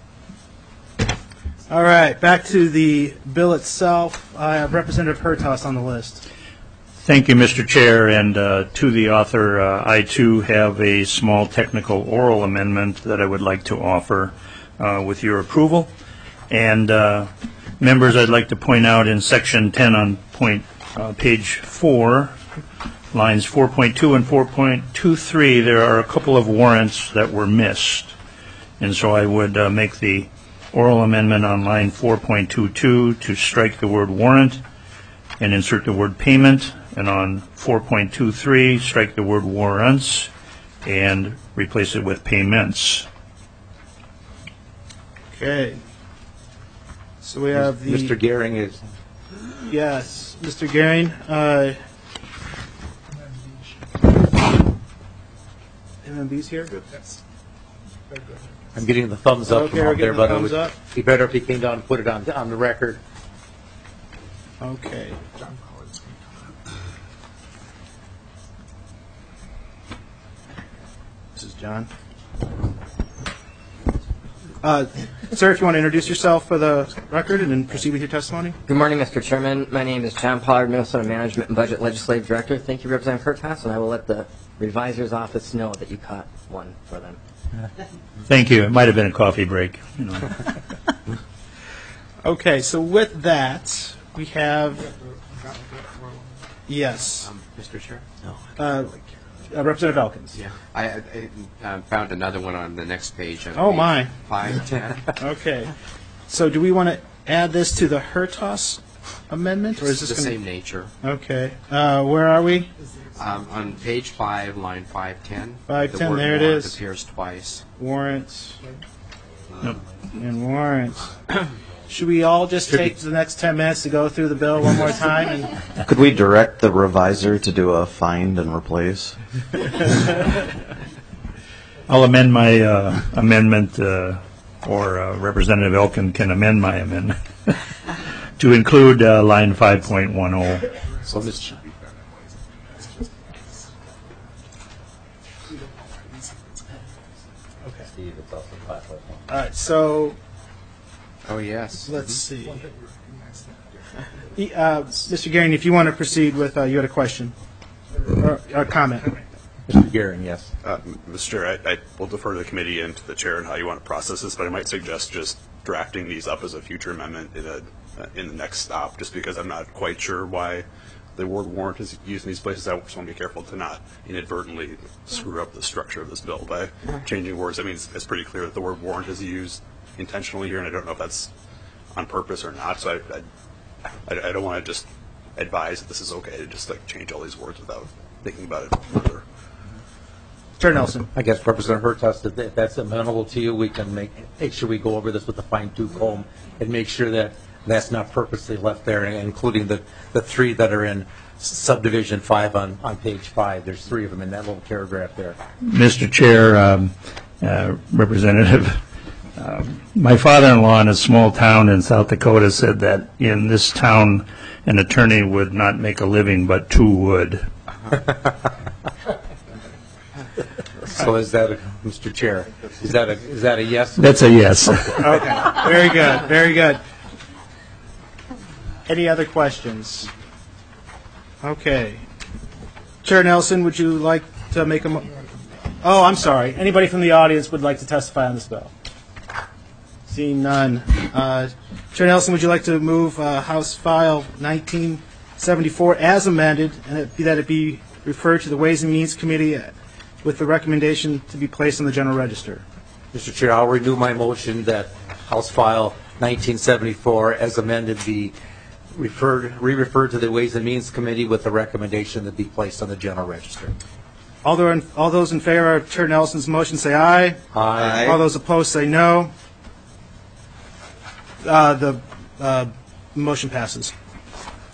All right, back to the bill itself. I have Representative Hertaus on the list. Thank you, Mr. Chair, and to the author, I too have a small technical oral amendment that I would like to offer with your approval. And members, I'd like to point out in Section 10 on page 4, lines 4.2 and 4.23, there are a couple of warrants that were missed. And so I would make the oral amendment on line 4.22 to strike the word warrant and insert the word payment, and on 4.23 strike the word warrants and replace it with payments. Okay. So we have the... Mr. Gehring is... Yes, Mr. Gehring. MMB's here? Yes. Very good. I'm getting the thumbs up Okay, from we're out there, getting but the it thumbs would up. be better if he came down and put it on the record. Okay. John Collins. This is John. Sir, if you want to introduce yourself for the record and then proceed with your testimony. Good morning, Mr. Chairman. My name is John Pollard, Minnesota Management and Budget Legislative Director. Thank you, Representative Hertaus, and I will let the revisor's office know that you caught one for them. Thank you. It might have been a coffee break. You know. Okay, so with that, we have... Yes. Mr. Chair? Representative Elkins. Yeah. I found another one on the next page. On Oh, page my. 510. Okay. So do we want to add this to the Hertaus amendment? Or is this the gonna... same nature. Okay. Where are we? On page 5, line 510. 510, the word there it warrant is. appears twice. Warrants. And warrants. Should we all just take the next 10 minutes to go through the bill one more time? And Could we direct the revisor to do a find and replace? I'll amend my amendment, or Representative Elkin can amend my amendment to include line 5.10. So, Mr. all right, so Oh, yes. let's see. Mr. Gehring, if you want to proceed with, you had a question or a comment. Mr. Gehring, yes. Mr. Chair, I will defer to the committee and to the chair and how you want to process this, but I might suggest just drafting these up as a future amendment in the next stop, just because I'm not quite sure why the word warrant is used in these places. I just want to be careful to not inadvertently screw up the structure of this bill by changing words. I mean, it's pretty clear that the word warrant is used intentionally here, and I don't know if that's on purpose or not, so I don't want to just advise that this is okay to just like change all these words without thinking about it further. Chair Nelson. I guess Representative Hertaus, if that's amenable to you, we can make sure we go over this with a fine-tooth comb and make sure that that's not purposely left there, including the three that are in subdivision 5 on page 5. There's 3 of them in that little paragraph there. Mr. Chair, Representative, my father-in-law in a small town in South Dakota said that in this town an attorney would not make a living, but 2 would. So is that, Mr. Chair, is that a yes? That's a yes. Okay, very good, very good. Any other questions? Okay. Chair Nelson, would you like to make a Oh, I'm sorry. Anybody from the audience would like to testify on this bill? Seeing none. Chair Nelson, would you like to move House File 1974 as amended, and that it be referred to the Ways and Means Committee with the recommendation to be placed on the General Register? Mr. Chair, I'll renew my motion that House File 1974 as amended be re-referred to the Ways and Means Committee with the recommendation that be placed on the General Register. All those in favor of Chair Nelson's motion say aye. Aye. All those opposed say no. The motion passes.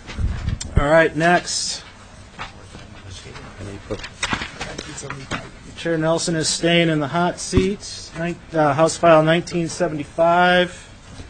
All right, next. Chair Nelson is staying in the hot seat. House File 1975.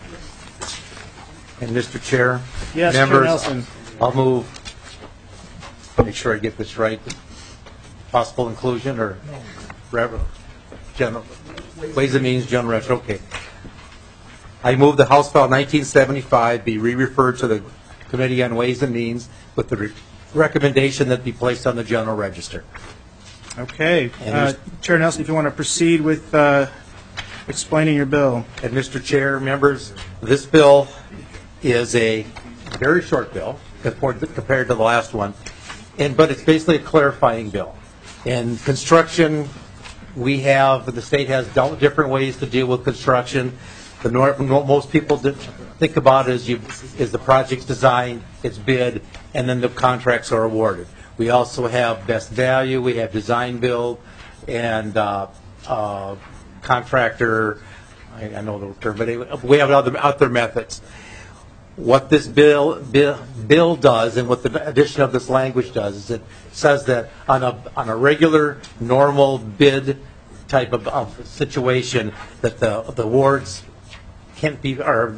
And Mr. Chair, Yes, Chair members, Nelson. I'll move, make sure I get this right, possible inclusion or general, Ways and Means, General Register, okay. I move the House File 1975 be re-referred to the Committee on Ways and Means with the recommendation that be placed on the General Register. Okay. Chair Nelson, if you want to proceed with explaining your bill. And Mr. Chair, members, this bill is a very short bill compared to the last one, but it's basically a clarifying bill. In construction, the state has different ways to deal with construction. Most people think about it is the project's designed, it's bid, and then the contracts are awarded. We also have best value, we have design build, and contractor, I know the term, but we have other methods. What this bill does, and what the addition of this language does, is it says that on a regular, normal bid type of situation, that the awards can't be, or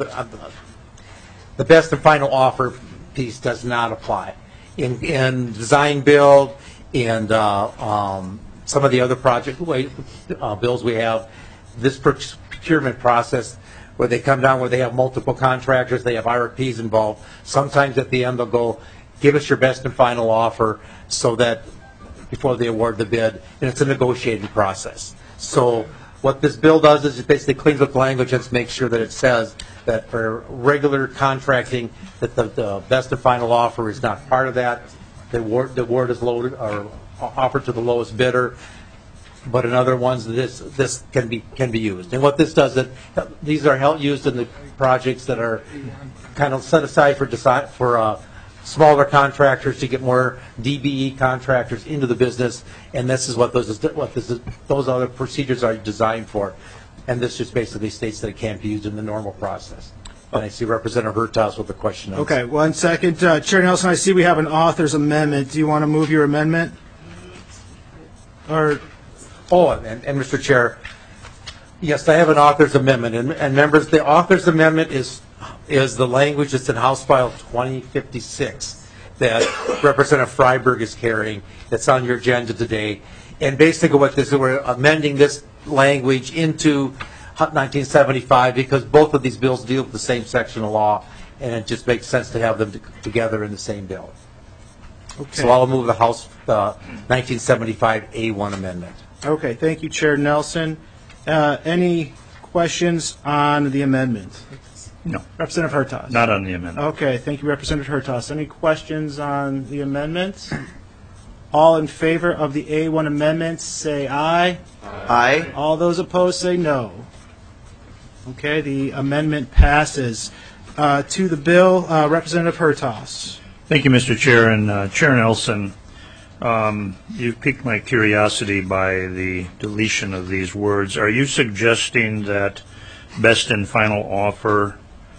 the best and final offer piece does not apply. In design build and some of the other project bills we have, this procurement process where they come down where they have multiple contractors, they have RFPs involved. Sometimes at the end they'll go, give us your best and final offer so that before they award the bid, and it's a negotiating process. So what this bill does is it basically cleans up language and makes sure that it says that for regular contracting that the best and final offer is not part of that. The award is loaded or offered to the lowest bidder. But in other ones, this can be used. And what this does, these are used in the projects that are kind of set aside for smaller contractors to get more DBE contractors into the business. And this is what those other procedures are designed for. And this just basically states that it can't be used in the normal process. And I see Representative Hertaus with a question. Okay, 1 second. Chair Nelson, I see we have an author's amendment. Do you want to move your amendment? Or... Oh, and Mr. Chair, yes, I have an author's amendment. And members, the author's amendment is the language that's in House File 2056 that Representative Freiberg is carrying that's on your agenda today. And basically what this is, we're amending this language into 1975 because both of these bills deal with the same section of law, and it just makes sense to have them together in the same bill. Okay. So I'll move the House 1975 A1 amendment. Okay, thank you, Chair Nelson. Any questions on the amendment? No. Representative Hertaus? Not on the amendment. Okay, thank you, Representative Hertaus. Any questions on the amendment? All in favor of the A1 amendment, say aye. Aye. All those opposed, say no. Okay, the amendment passes. To the bill, Representative Hertaus. Thank you, Mr. Chair. And Chair Nelson, you've piqued my curiosity by the deletion of these words. Are you suggesting that best and final offer,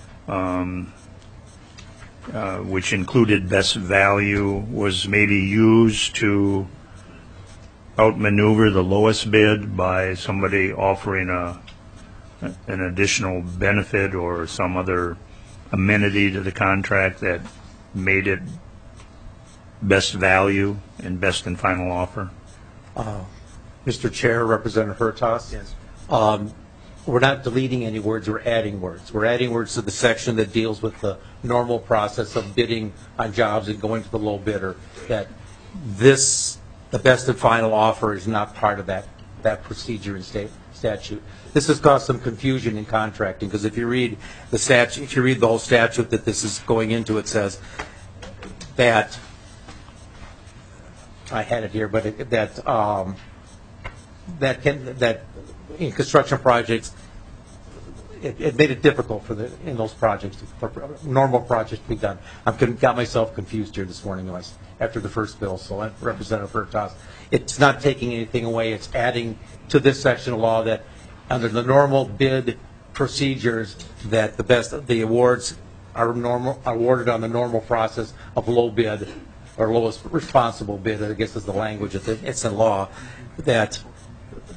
which included best value, was maybe used to outmaneuver the lowest bid by somebody offering an additional benefit or some other amenity to the contract that made it best value and best and final offer? Mr. Chair, Representative Hertaus? Yes. We're not deleting any words, we're adding words. We're adding words to the section that deals with the normal process of bidding on jobs and going to the low bidder, that the best and final offer is not part of that procedure in statute. This has caused some confusion in contracting, because if you read the statute, if you read the whole statute that this is going into, it says that, I had it here, but that in construction projects, it made it difficult in those projects, for normal projects to be done. I've got myself confused here this morning after the first bill, so Representative Hertaus, it's not taking anything away, it's adding to this section of law that under the normal bid procedures that the awards are awarded on the normal process of low bid or lowest responsible bid, I guess is the language, it's in law, that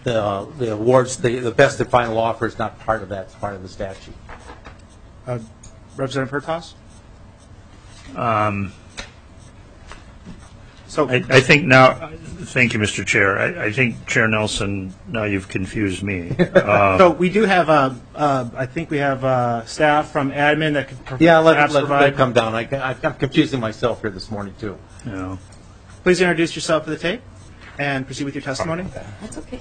the awards, the best and final offer is not part of that. It's part of the statute. Representative Hertaus? I think now, thank you, Mr. Chair. I think, Chair Nelson, now you've confused me. So we do have, I think we have staff from admin that can perhaps let provide. it come down. I'm confusing myself here this morning, too. Yeah. Please introduce yourself for the tape and proceed with your testimony. That's okay.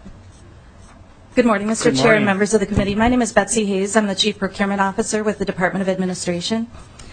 Good morning, Mr. Good Chair morning. and members of the committee. My name is Betsy Hayes. I'm the Chief Procurement Officer with the Department of Administration.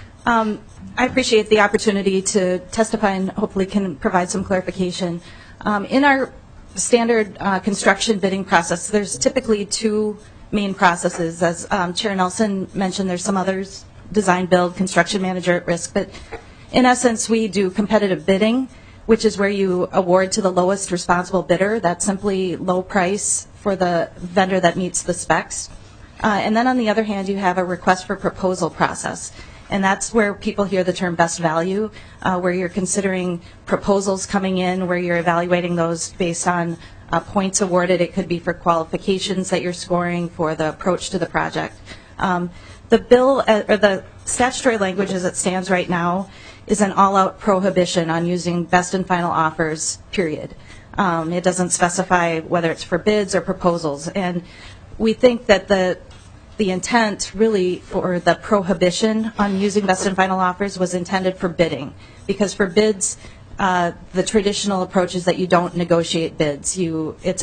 I appreciate the opportunity to testify and hopefully can provide some clarification. In our standard construction bidding process, there's typically two main processes. As Chair Nelson mentioned, there's some others, design, build, construction manager at risk. But in essence, we do competitive bidding, which is where you award to the lowest responsible bidder. That's simply low price for the vendor that meets the specs. And then on the other hand, you have a request for proposal process. And that's where people hear the term best value, where you're considering proposals coming in, where you're evaluating those based on points awarded. It could be for qualifications that you're scoring for the approach to the project. The bill, or the statutory language as it stands right now, is an all-out prohibition on using best and final offers, period. It doesn't specify whether it's for bids or proposals. And we think that the intent really for the prohibition on using best and final offers was intended for bidding. Because for bids, the traditional approach is that you don't negotiate bids. It's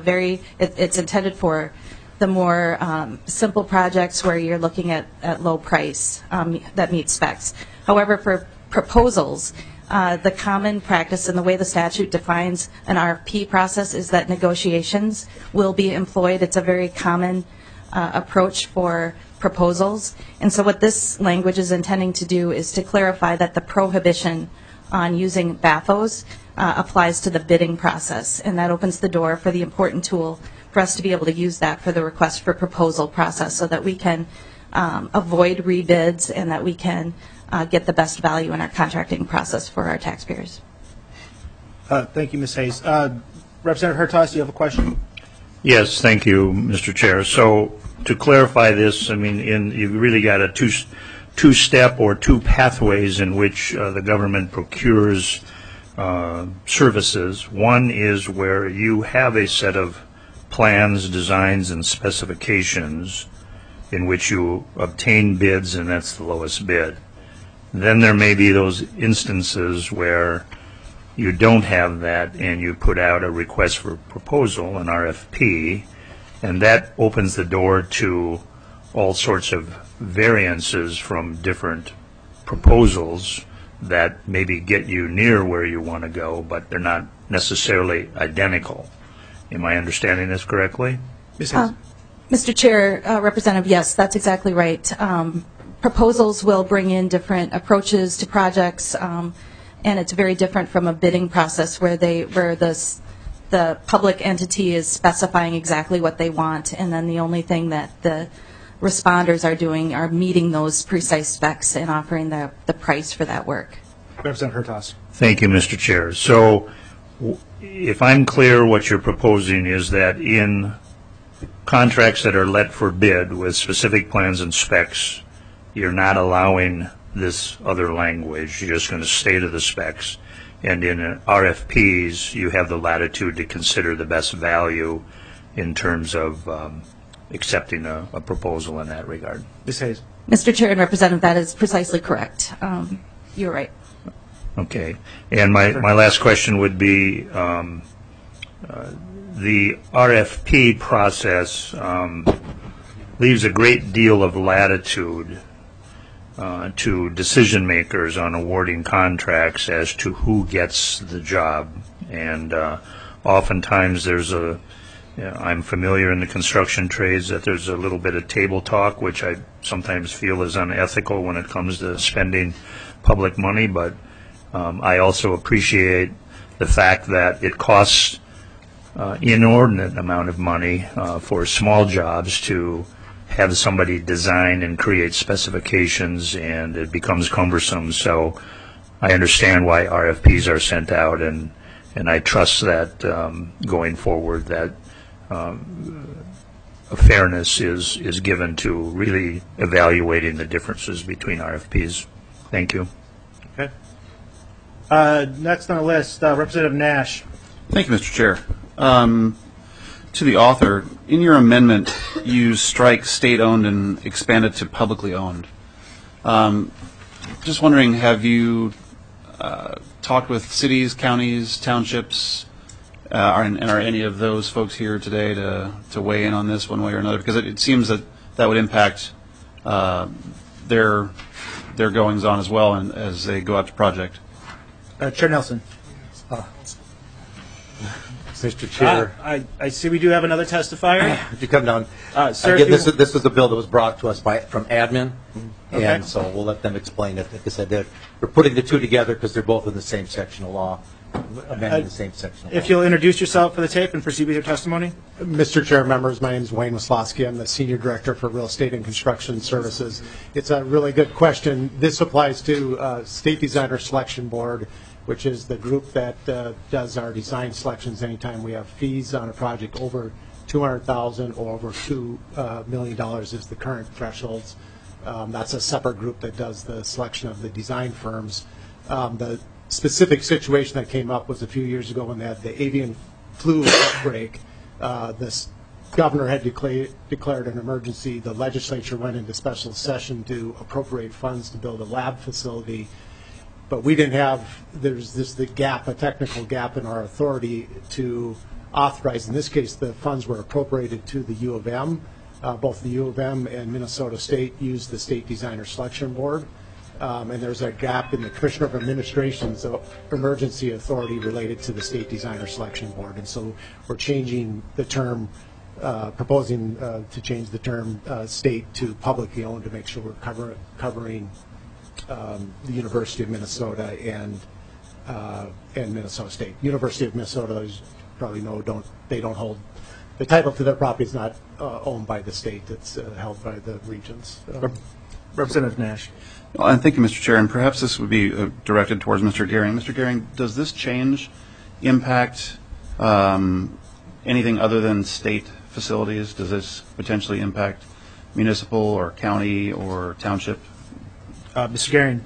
intended for the more simple projects where you're looking at low price that meet specs. However, for proposals, the common practice and the way the statute defines an RFP process is that negotiations will be employed. It's a very common approach for proposals. And so what this language is intending to do is to clarify that the prohibition on using BAFOs applies to the bidding process. And that opens the door for the important tool for us to be able to use that for the request for proposal process so that we can avoid rebids and that we can get the best value in our contracting process for our taxpayers. Thank you, Ms. Hayes. Representative Hertaus, do you have a question? Yes, thank you, Mr. Chair. So to clarify this, I mean, you've really got a two-step or two pathways in which the government procures services. One is where you have a set of plans, designs, and specifications in which you obtain bids, and that's the lowest bid. Then there may be those instances where you don't have that and you put out a request for proposal, an RFP, and that opens the door to all sorts of variances from different proposals that maybe get you near where you want to go, but they're not necessarily identical. Am I understanding this correctly? Mr. Chair, Representative, yes, that's exactly right. Proposals will bring in different approaches to projects, and it's very different from a bidding process where the public entity is specifying exactly what they want, and then the only thing that the responders are doing are meeting those precise specs and offering the price for that work. Representative Hertaus. Thank you, Mr. Chair. So if I'm clear, what you're proposing is that in contracts that are let for bid with specific plans and specs, you're not allowing this other language. You're just going to stay to the specs. And in RFPs, you have the latitude to consider the best value in terms of accepting a proposal in that regard. Ms. Hayes. Mr. Chair and Representative, that is precisely correct. You're right. Okay. And my last question would be the RFP process leaves a great deal of latitude to decision makers on awarding contracts as to who gets the job. And oftentimes there's I'm familiar in the construction trades that there's a little bit of table talk, which I sometimes feel is unethical when it comes to spending public money, but I also appreciate the fact that it costs inordinate amount of money for small jobs to have somebody design and create specifications, and it becomes cumbersome. So I understand why RFPs are sent out, and I trust that going forward that fairness is given to really evaluating the differences between RFPs. Thank you. Okay. Next on the list, Representative Nash. Thank you, Mr. Chair. To the author, in your amendment, you strike state-owned and expand it to publicly owned. Just wondering, have you talked with cities, counties, townships, and are any of those folks here today to weigh in on this one way or another? Because it seems that would impact their goings-on as well and as they go out to project. Chair Nelson. Mr. Chair. I see we do have another testifier. Would you come down? Sir, Again, this was a bill that was brought to us from admin, Okay. and so we'll let them explain it. Like I said, we're putting the two together because they're both in the same section of law, amending the same section of law. If you'll introduce yourself for the tape and proceed with your testimony. Mr. Chair, members, my name is Wayne Waslowski. I'm the Senior Director for Real Estate and Construction Services. It's a really good question. This applies to State Designer Selection Board, which is the group that does our design selections anytime we have fees on a project over $200,000 or over $2 million is the current thresholds. That's a separate group that does the selection of the design firms. The specific situation that came up was a few years ago when they had the avian flu outbreak. This governor had declared an emergency. The legislature went into special session to appropriate funds to build a lab facility. But we didn't have, there's the gap, a technical gap in our authority to authorize. In this case, the funds were appropriated to the U of M. Both the U of M and Minnesota State used the State Designer Selection Board. And there's a gap in the Commissioner of Administration's emergency authority related to the State Designer Selection Board. And so we're changing the term, proposing to change the term state to publicly owned to make sure we're covering the University of Minnesota and Minnesota State. University of Minnesota, as you probably know, they don't hold the title to their property is not owned by the state. It's held by the regions. Representative Nash. Well, and thank you, Mr. Chair. And perhaps this would be directed towards Mr. Gehring. Mr. Gehring, does this change impact anything other than state facilities? Does this potentially impact municipal or county or township? Mr. Gehring.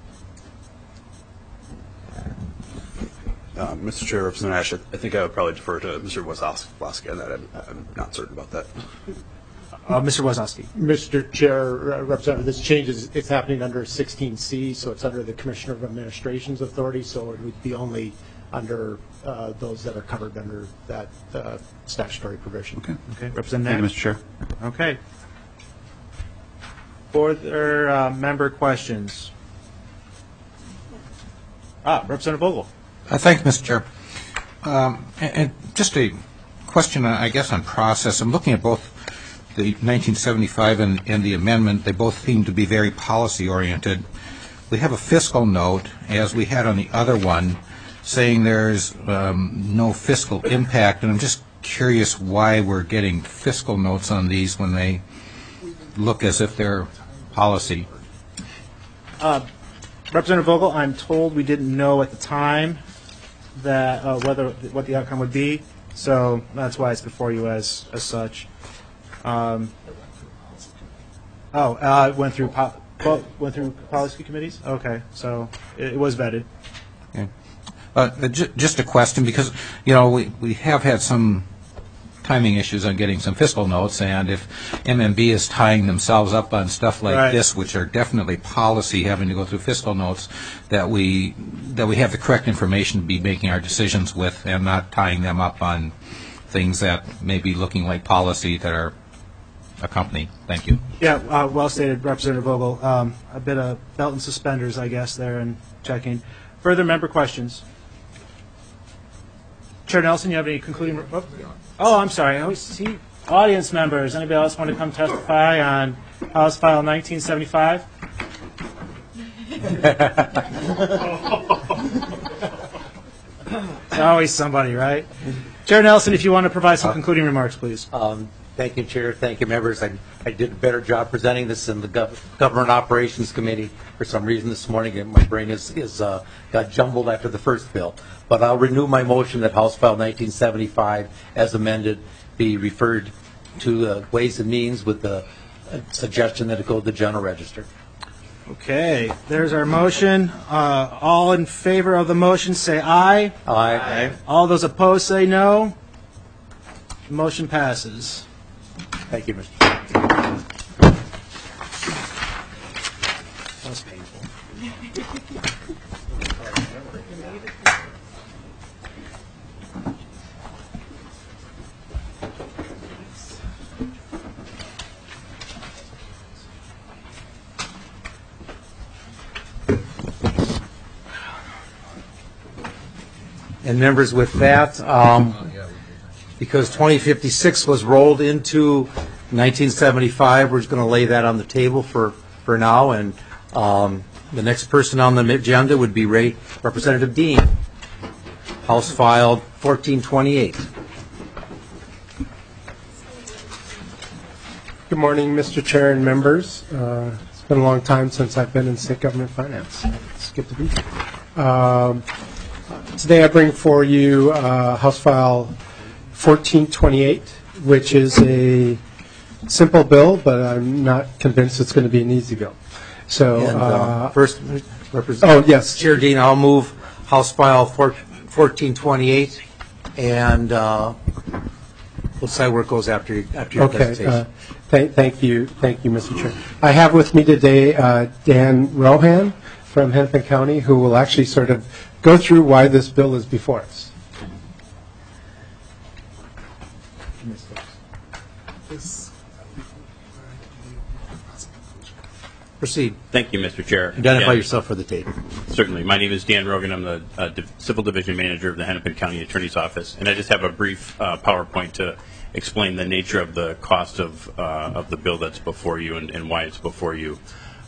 Mr. Chair, Representative Nash, I think I would probably defer to Mr. Waslowski on that. I'm not certain about that. Mr. Waslowski. Mr. Chair, Representative, this change it's happening under 16C, so it's under the Commissioner of Administration's authority, so it would be only under those that are covered under that statutory provision. Okay. Representative Thank you, Mr. Chair. Okay. Further member questions? Representative Vogel. Thank you, Mr. Chair. And just a question, I guess, on process. I'm looking at both the 1975 and the amendment. They both seem to be very policy-oriented. We have a fiscal note, as we had on the other one, saying there's no fiscal impact, and I'm just curious why we're getting fiscal notes on these when they look as if they're policy. Representative Vogel, I'm told we didn't know at the time that what the outcome would be, so that's why it's before you as such. It went through policy committees. Okay, so it was vetted. Okay. Just a question, because we have had some timing issues on getting some fiscal notes, and if MMB is tying themselves up on stuff like this, which are definitely policy, having to go through fiscal notes, that we have the correct information to be making our decisions with, and not tying them up on things that may be looking like policy that are a company. Thank you. Yeah, well stated, Representative Vogel. A bit of belt and suspenders, I guess, there in checking. Further member questions? Chair Nelson, you have any concluding? Oh, I'm sorry. I see audience members. Anybody else want to come testify on House File 1975? There's always somebody, right? Chair Nelson, if you want to provide some concluding remarks, please. Thank you, Chair. Thank you, members. I did a better job presenting this in the Government Operations Committee. For some reason this morning, my brain got jumbled after the first bill. But I'll renew my motion that House File 1975, as amended, be referred to the Ways and Means with the suggestion that it go to the General Register. Okay, there's our motion. All in favor of the motion say aye. Aye. All those opposed say no. The motion passes. Thank you, Mr. Chairman. That was painful. And members, with that, because 2056 was rolled into 1975, we're just going to lay that on the table for now. And the next person on the agenda would be Representative Dean, House File 1428. Good morning, Mr. Chair and members. It's been a long time since I've been in state government finance. It's good to be here. Today I bring for you House File 1428, which is a simple bill, but I'm not convinced it's going to be an easy bill. So first, Representative Chair Dean, I'll move House File 1428, and we'll decide where it goes after your presentation. Thank you, Mr. Chair. I have with me today Dan Rohan from Hennepin County, who will actually sort of go through why this bill is before us. Proceed. Thank you, Mr. Chair. Identify yourself for the tape. Certainly. My name is Dan Rogan. I'm the Civil Division Manager of the Hennepin County Attorney's Office, and I just have a brief PowerPoint to explain the nature of the cost of the bill that's before you and why it's before you.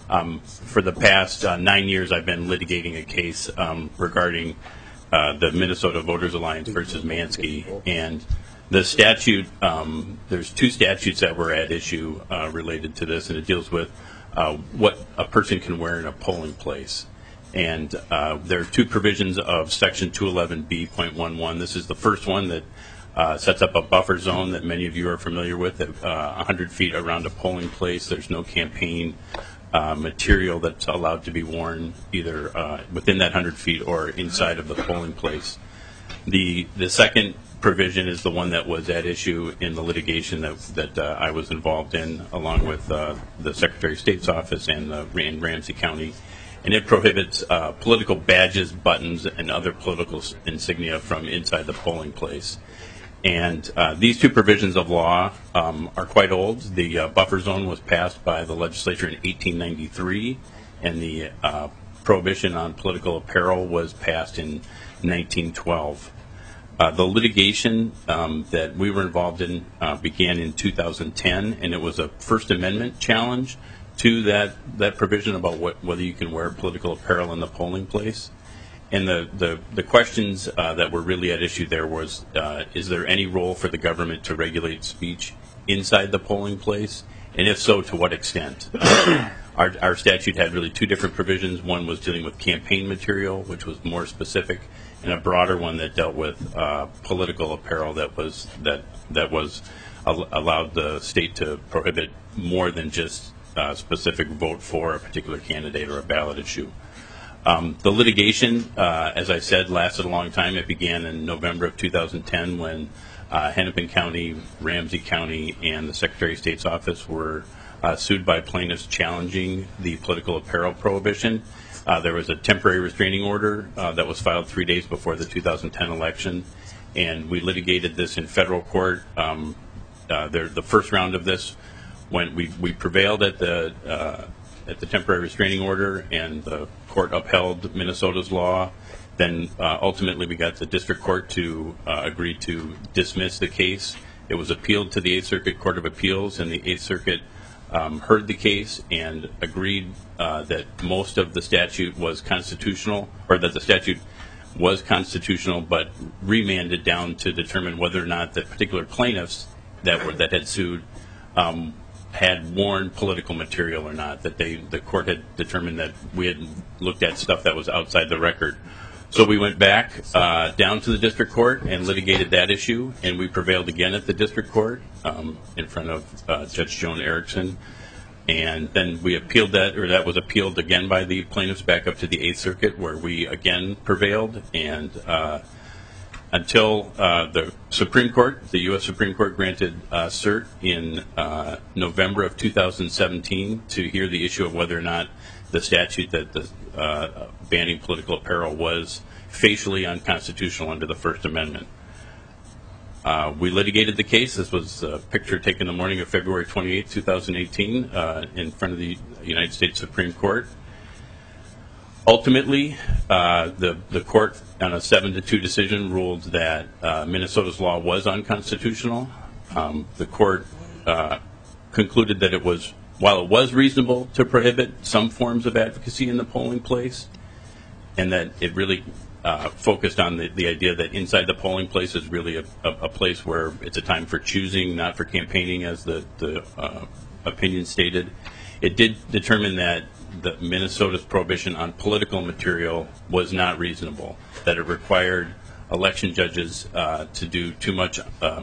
For the past 9 years, I've been litigating a case regarding the Minnesota Voters Alliance versus Mansky, and the statute. There's two statutes that were at issue related to this, and it deals with what a person can wear in a polling place. And there are two provisions of Section 211B.11. This is the first one that sets up a buffer zone that many of you are familiar with, 100 feet around a polling place. There's no campaign material that's allowed to be worn either within that 100 feet or inside of the polling place. The second provision is the one that was at issue in the litigation that I was involved in, along with the Secretary of State's office and in Ramsey County, and it prohibits political badges, buttons, and other political insignia from inside the polling place. And these two provisions of law are quite old. The buffer zone was passed by the legislature in 1893, and the prohibition on political apparel was passed in 1912. The litigation that we were involved in began in 2010, and it was a First Amendment challenge to that provision about whether you can wear political apparel in the polling place. And the questions that were really at issue there was, is there any role for the government to regulate speech inside the polling place? And if so, to what extent? Our statute had really two different provisions. One was dealing with campaign material, which was more specific, and a broader one that dealt with political apparel that allowed the state to prohibit more than just specific vote for a particular candidate or a ballot issue. The litigation, as I said, lasted a long time. It began in November of 2010 when Hennepin County, Ramsey County, and the Secretary of State's office were sued by plaintiffs challenging the political apparel prohibition. There was a temporary restraining order that was filed 3 days before the 2010 election, and we litigated this in federal court. The first round of this, when we prevailed at the temporary restraining order, and the court upheld Minnesota's law. Then ultimately we got the district court to agree to dismiss the case. It was appealed to the Eighth Circuit Court of Appeals, and the Eighth Circuit heard the case and agreed that most of the statute was constitutional, or that the statute was constitutional, but remanded down to determine whether or not the particular plaintiffs that had sued had worn political material or not. That the court had determined that we had looked at stuff that was outside the record. So we went back down to the district court and litigated that issue, and we prevailed again at the district court in front of Judge Joan Erickson. And then we appealed that, or that was appealed again by the plaintiffs back up to the Eighth Circuit, where we again prevailed. And until the Supreme Court, the U.S. Supreme Court granted cert in November of 2017 to hear the issue of whether or not the statute that the banning political apparel was facially unconstitutional under the First Amendment. We litigated the case. This was a picture taken the morning of February 28, 2018, in front of the United States Supreme Court. Ultimately, the court, on a 7-2 decision, ruled that Minnesota's law was unconstitutional. The court concluded that it was, while it was reasonable to prohibit some forms of advocacy in the polling place, and that it really focused on the idea that inside the polling place is really a place where it's a time for choosing, not for campaigning, as the opinion stated. It did determine that Minnesota's prohibition on political material was not reasonable, that it required election judges to do too much,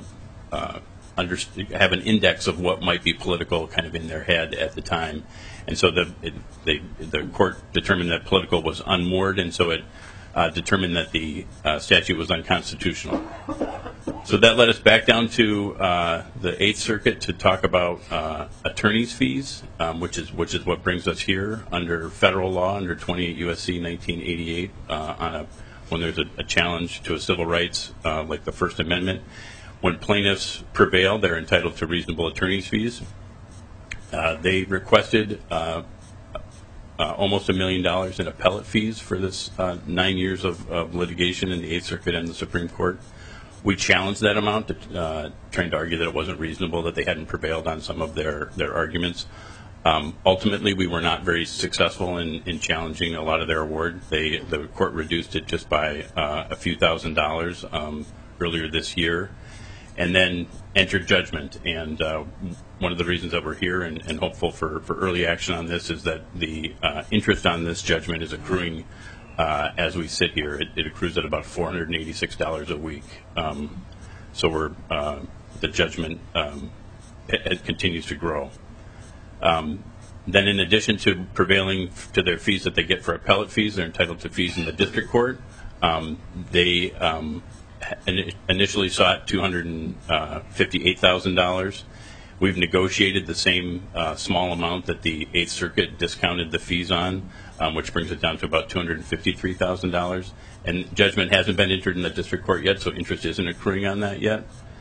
have an index of what might be political kind of in their head at the time. And so the court determined that political was unmoored, and so it determined that the statute was unconstitutional. So that led us back down to the Eighth Circuit to talk about attorney's fees, which is what brings us here under federal law, under 28 U.S.C. 1988, when there's a challenge to a civil rights like the First Amendment. When plaintiffs prevail, they're entitled to reasonable attorney's fees. They requested almost $1 million in appellate fees for this 9 years of litigation in the Eighth Circuit and the Supreme Court. We challenged that amount, trying to argue that it wasn't reasonable, that they hadn't prevailed on some of their arguments. Ultimately, we were not very successful in challenging a lot of their award. The court reduced it just by a few $1,000s earlier this year, and then entered judgment. And one of the reasons that we're here and hopeful for early action on this is that the interest on this judgment is accruing as we sit here. It accrues at about $486 a week. So the judgment it continues to grow. Then in addition to prevailing to their fees that they get for appellate fees, they're entitled to fees in the district court. They initially sought $258,000. We've negotiated the same small amount that the Eighth Circuit discounted the fees on, which brings it down to about $253,000. And judgment hasn't been entered in the district court yet, so interest isn't accruing on that yet.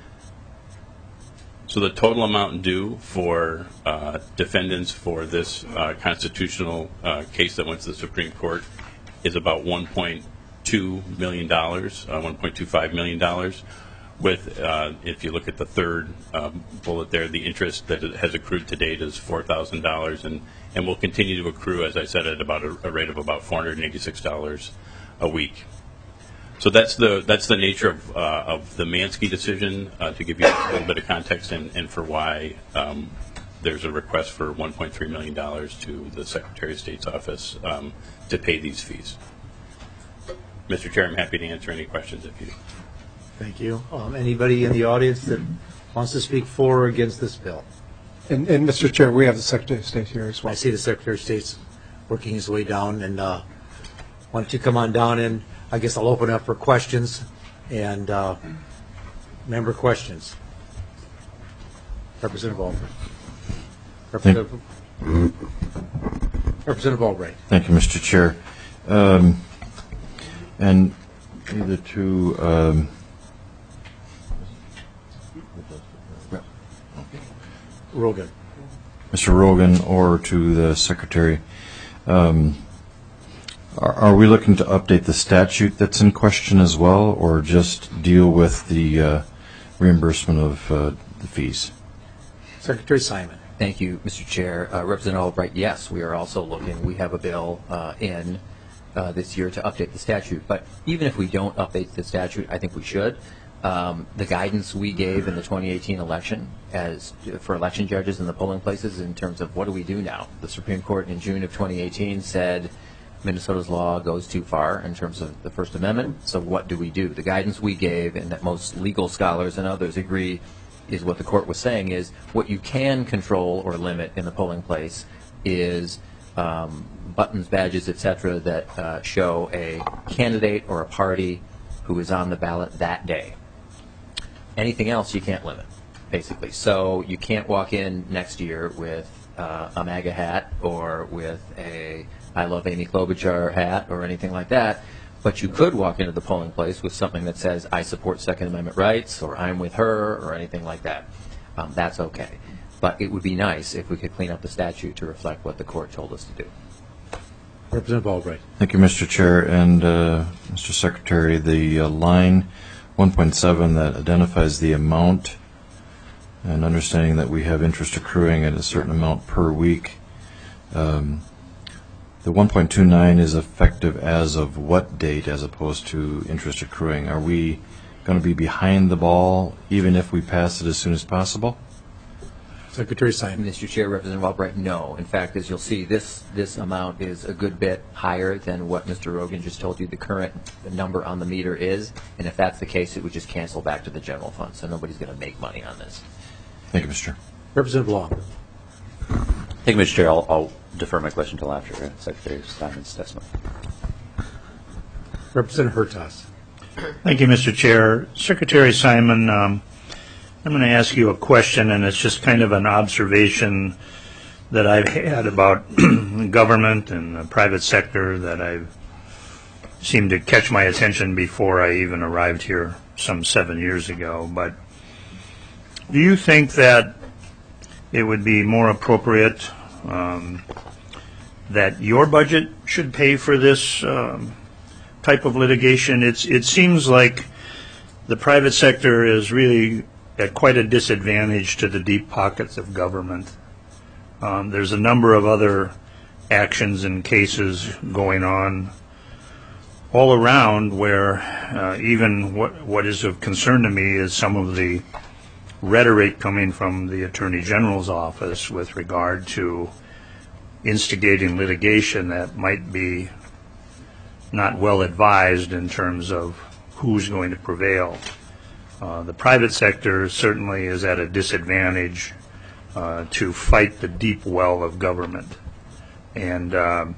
So the total amount due for defendants for this constitutional case that went to the Supreme Court is about $1.2 million, $1.25 million. With, if you look at the third bullet there, the interest that has accrued to date is $4,000, and will continue to accrue, as I said, at about a rate of about $486 a week. So that's the nature of the Mansky decision, to give you a little bit of context, and for why there's a request for $1.3 million to the Secretary of State's office to pay these fees. Mr. Chair, I'm happy to answer any questions if you. Thank you. Anybody in the audience that wants to speak for or against this bill? And Mr. Chair, we have the Secretary of State here as well. I see the Secretary of State's working his way down, and why don't you come on down, and I guess I'll open up for questions and member questions. Representative Albright. Representative Albright. Thank you, Mr. Chair. And either to Rogan. Mr. Rogan or to the Secretary, are we looking to update the statute that's in question as well, or just deal with the reimbursement of the fees? Secretary Simon. Thank you, Mr. Chair. Representative Albright, yes, we are also looking. We have a bill in this year to update the statute. But even if we don't update the statute, I think we should. The guidance we gave in the 2018 election for election judges in the polling places in terms of what do we do now. The Supreme Court in June of 2018 said Minnesota's law goes too far in terms of the First Amendment. So what do we do? The guidance we gave, and that most legal scholars and others agree, is what the court was saying is what you can control or limit in the polling place is buttons, badges, etc. that show a candidate or a party who is on the ballot that day. Anything else you can't limit, basically. So you can't walk in next year with a MAGA hat or with a I Love Amy Klobuchar hat or anything like that, but you could walk into the polling place with something that says I support Second Amendment rights or I'm with her or anything like that. That's okay. But it would be nice if we could clean up the statute to reflect what the court told us to do. Representative Albright. Thank you, Mr. Chair. And Mr. Secretary, the line 1.7 that identifies the amount and understanding that we have interest accruing at a certain amount per week, the 1.29 is effective as of what date as opposed to interest accruing? Are we going to be behind the ball even if we pass it as soon as possible? Secretary Simon. Mr. Chair, Representative Albright, no. In fact, as you'll see, this amount is a good bit higher than what Mr. Rogan just told you the current number on the meter is. And if that's the case, it would just cancel back to the general fund. So nobody's going to make money on this. Thank you, Mr. Chair. Representative Long. Thank you, Mr. Chair. I'll defer my question until after Secretary Simon's testimony. Representative Hertaus. Thank you, Mr. Chair. Secretary Simon, I'm going to ask you a question, and it's just kind of an observation that I've had about government and the private sector that I've seemed to catch my attention before I even arrived here some 7 years ago. But do you think that it would be more appropriate that your budget should pay for this type of litigation? It seems like the private sector is really at quite a disadvantage to the deep pockets of government. There's a number of other actions and cases going on all around where even what is of concern to me is some of the rhetoric coming from the Attorney General's office with regard to instigating litigation that might be not well advised in terms of who's going to prevail. The private sector certainly is at a disadvantage to fight the deep well of government. And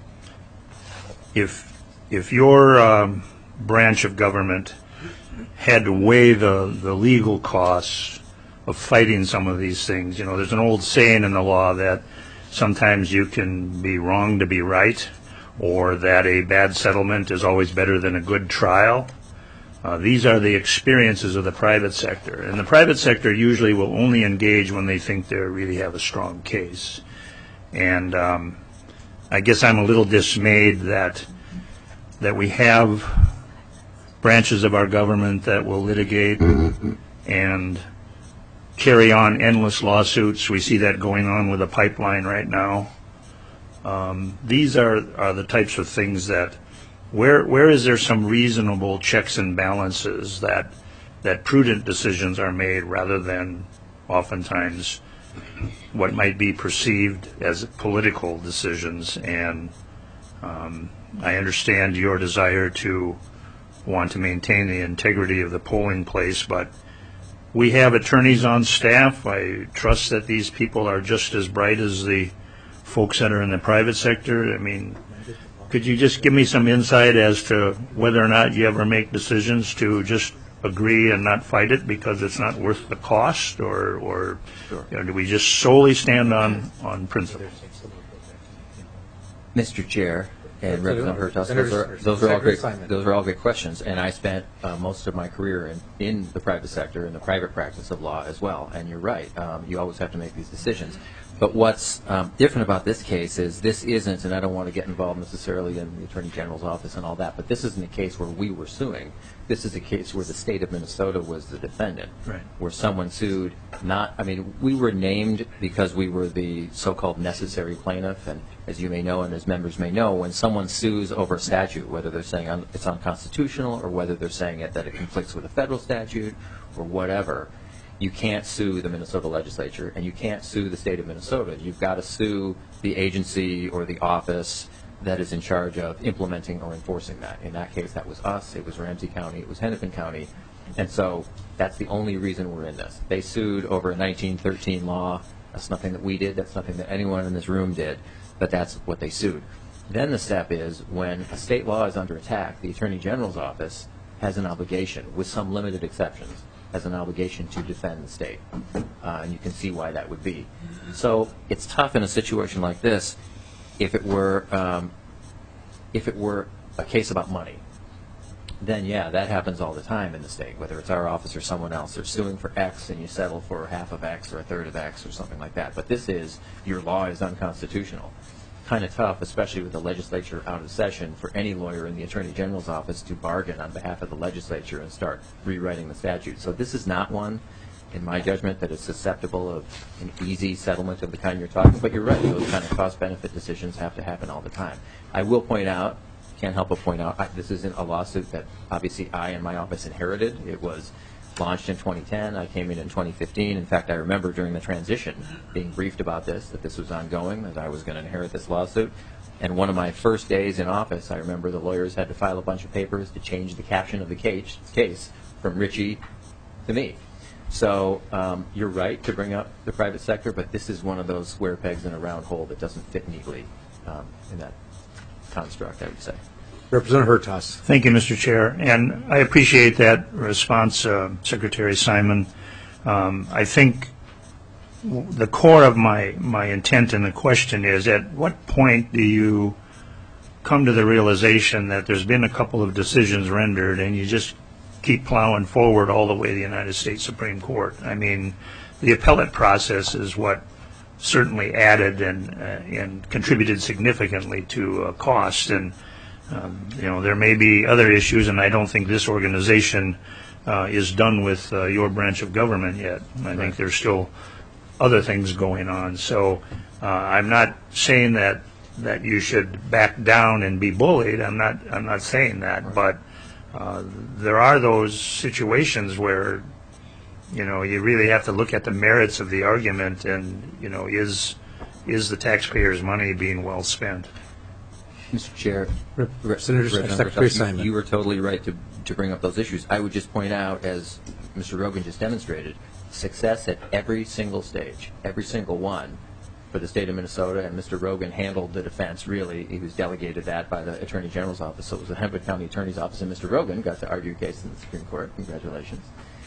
if your branch of government had to weigh the legal costs of fighting some of these things, there's an old saying in the law that sometimes you can be wrong to be right, or that a bad settlement is always better than a good trial. These are the experiences of the private sector. And the private sector usually will only engage when they think they really have a strong case. And I guess I'm a little dismayed that we have branches of our government that will litigate and carry on endless lawsuits. We see that going on with the pipeline right now. These are the types of things that where is there some reasonable checks and balances that prudent decisions are made rather than oftentimes what might be perceived as political decisions. And I understand your desire to want to maintain the integrity of the polling place, but we have attorneys on staff. I trust that these people are just as bright as the folks that are in the private sector. I mean, could you just give me some insight as to whether or not you ever make decisions to just agree and not fight it because it's not worth the cost, or do we just solely stand on principle? Mr. Chair and Representative Hertaus, those are all great questions, and I spent most of my career in the private sector, in the private practice of law as well, and you're right, you always have to make these decisions. But what's different about this case is this isn't, and I don't want to get involved necessarily in the Attorney General's office and all that, but this isn't a case where we were suing. This is a case where the state of Minnesota was the defendant, right, where someone sued we were named because we were the so-called necessary plaintiff, and as you may know and as members may know, when someone sues over a statute, whether they're saying it's unconstitutional or whether they're saying that it conflicts with a federal statute or whatever, you can't sue the Minnesota legislature and you can't sue the state of Minnesota. You've got to sue the agency or the office that is in charge of implementing or enforcing that. In that case, that was us, it was Ramsey County, it was Hennepin County, and so that's the only reason we're in this. They sued over a 1913 law. That's nothing that we did, that's nothing that anyone in this room did, but that's what they sued. Then the step is when a state law is under attack, the Attorney General's office has an obligation, with some limited exceptions, has an obligation to defend the state. And you can see why that would be. So it's tough in a situation like this. If it were a case about money, then yeah, that happens all the time in the state, whether it's our office or someone else. They're suing for X and you settle for half of X or a third of X or something like that. But this is, your law is unconstitutional. Kind of tough, especially with the legislature out of session, for any lawyer in the Attorney General's office to bargain on behalf of the legislature and start rewriting the statute. So this is not one, in my judgment, that is susceptible of an easy settlement of the kind you're talking. But you're right, those kind of cost-benefit decisions have to happen all the time. I will point out, can't help but point out, this isn't a lawsuit that obviously I and my office inherited. It was launched in 2010. I came in 2015. In fact, I remember during the transition being briefed about this, that this was ongoing, that I was going to inherit this lawsuit. And one of my first days in office, I remember the lawyers had to file a bunch of papers to change the caption of the case from Richie to me. So you're right to bring up the private sector, but this is one of those square pegs in a round hole that doesn't fit neatly in that construct, I would say. Representative Hertaus. Thank you, Mr. Chair. And I appreciate that response, Secretary Simon. I think the core of my intent in the question is, at what point do you come to the realization that there's been a couple of decisions rendered and you just keep plowing forward all the way to the United States Supreme Court? I mean, the appellate process is what certainly added and contributed significantly to cost. And there may be other issues, and I don't think this organization is done with your branch of government yet. I think there's still other things going on. So I'm not saying that you should back down and be bullied. I'm not saying that, but there are those situations where you really have to look at the merits of the argument, and is the taxpayers' money being well spent? Mr. Chair, Secretary Simon. You were totally right to bring up those issues. I would just point out, as Mr. Rogan just demonstrated, success at every single stage, every single one, for the state of Minnesota, and Mr. Rogan handled the defense, really. He was delegated that by the Attorney General's office, so it was the Hennepin County Attorney's Office, and Mr. Rogan got to argue a case in the Supreme Court. Congratulations.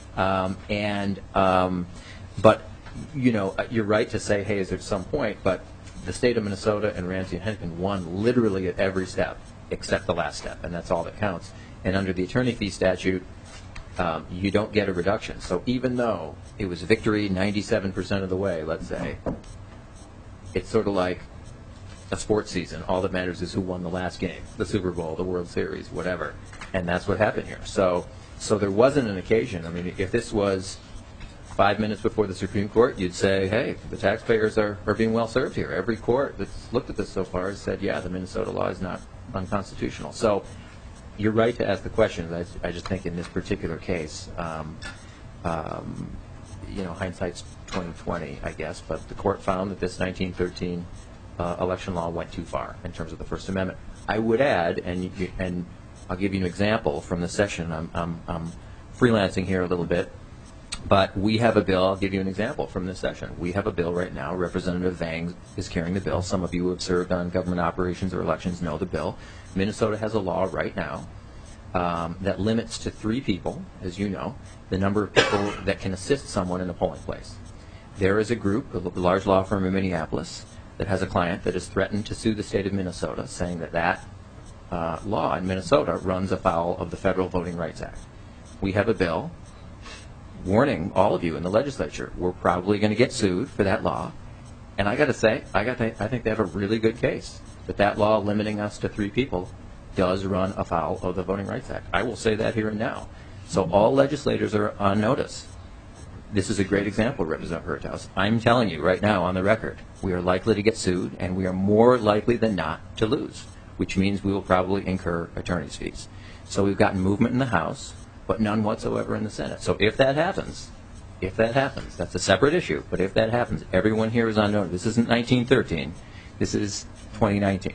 But you're right to say, hey, is there some point, but the state of Minnesota and Ramsey and Hennepin won literally at every step except the last step, and that's all that counts. And under the attorney fee statute, you don't get a reduction. So even though it was victory 97% of the way, let's say, it's sort of like a sports season. All that matters is who won the last game, the Super Bowl, the World Series, whatever. And that's what happened here. So there wasn't an occasion. I mean, if this was 5 minutes before the Supreme Court, you'd say, hey, the taxpayers are being well served here. Every court that's looked at this so far has said, yeah, the Minnesota law is not unconstitutional. So you're right to ask the question. I just think in this particular case, hindsight's 20/20, I guess, but the court found that this 1913 election law went too far in terms of the First Amendment. I would add, and I'll give you an example from the session. I'm freelancing here a little bit. But we have a bill. I'll give you an example from this session. We have a bill right now. Representative Vang is carrying the bill. Some of you who have served on government operations or elections know the bill. Minnesota has a law right now that limits to 3 people, as you know, the number of people that can assist someone in a polling place. There is a group, a large law firm in Minneapolis, that has a client that has threatened to sue the state of Minnesota, saying that law in Minnesota runs afoul of the Federal Voting Rights Act. We have a bill warning all of you in the legislature, we're probably going to get sued for that law. And I got to say, I think they have a really good case that law limiting us to 3 people does run afoul of the Voting Rights Act. I will say that here and now. So all legislators are on notice. This is a great example, Representative Hertaus. I'm telling you right now on the record, we are likely to get sued, and we are more likely than not to lose, which means we will probably incur attorney's fees. So we've gotten movement in the House, but none whatsoever in the Senate. So if that happens, that's a separate issue, but if that happens, everyone here is on notice. This isn't 1913. This is 2019.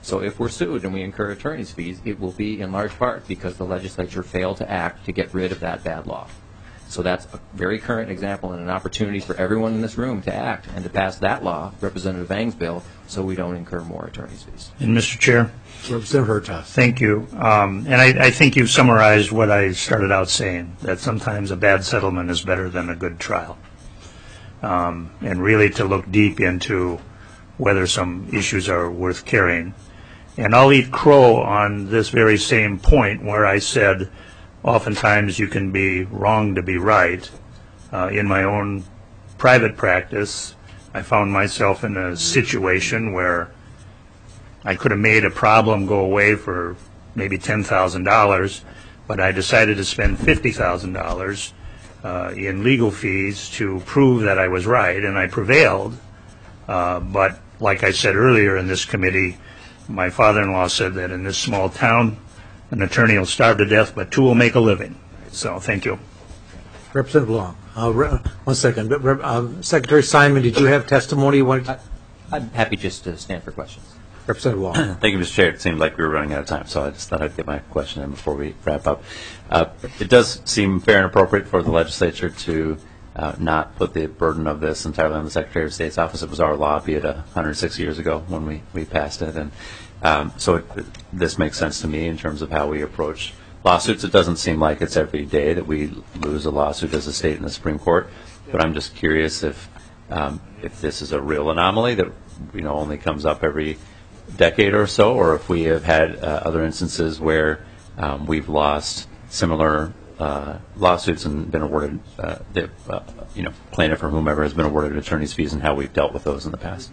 So if we're sued and we incur attorney's fees, it will be in large part because the legislature failed to act to get rid of that bad law. So that's a very current example and an opportunity for everyone in this room to act and to pass that law, Representative Vang's bill, so we don't incur more attorney's fees. And Mr. Chair? Representative Hertaus. Thank you. And I think you've summarized what I started out saying, that sometimes a bad settlement is better than a good trial. And really to look deep into whether some issues are worth carrying. And I'll eat crow on this very same point where I said oftentimes you can be wrong to be right. In my own private practice, I found myself in a situation where I could have made a problem go away for maybe $10,000, but I decided to spend $50,000 in legal fees to prove that I was right, and I prevailed. But like I said earlier in this committee, my father-in-law said that in this small town, an attorney will starve to death, but two will make a living. So thank you. Representative Long. 1 second. Secretary Simon, did you have testimony? I'm happy just to stand for questions. Representative Long. Thank you, Mr. Chair. It seemed like we were running out of time, so I just thought I'd get my question in before we wrap up. It does seem fair and appropriate for the legislature to not put the burden of this entirely on the Secretary of State's office. It was our law, be it 106 years ago when we passed it. And so this makes sense to me in terms of how we approach lawsuits. It doesn't seem like it's every day that we lose a lawsuit as a state in the Supreme Court, but I'm just curious if this is a real anomaly that only comes up every decade or so, or if we have had other instances where we've lost similar lawsuits and been awarded, the plaintiff or whomever has been awarded attorney's fees, and how we've dealt with those in the past.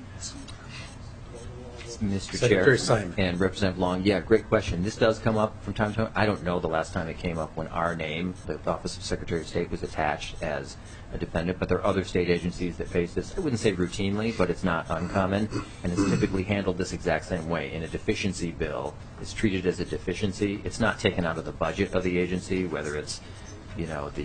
Mr. Secretary Chair Simon. and Representative Long, yeah, great question. This does come up from time to time. I don't know the last time it came up when our name, the Office of Secretary of State, was attached as a defendant, but there are other state agencies that face this. I wouldn't say routinely, but it's not uncommon, and it's typically handled this exact same way. In a deficiency bill, it's treated as a deficiency. It's not taken out of the budget of the agency, whether it's the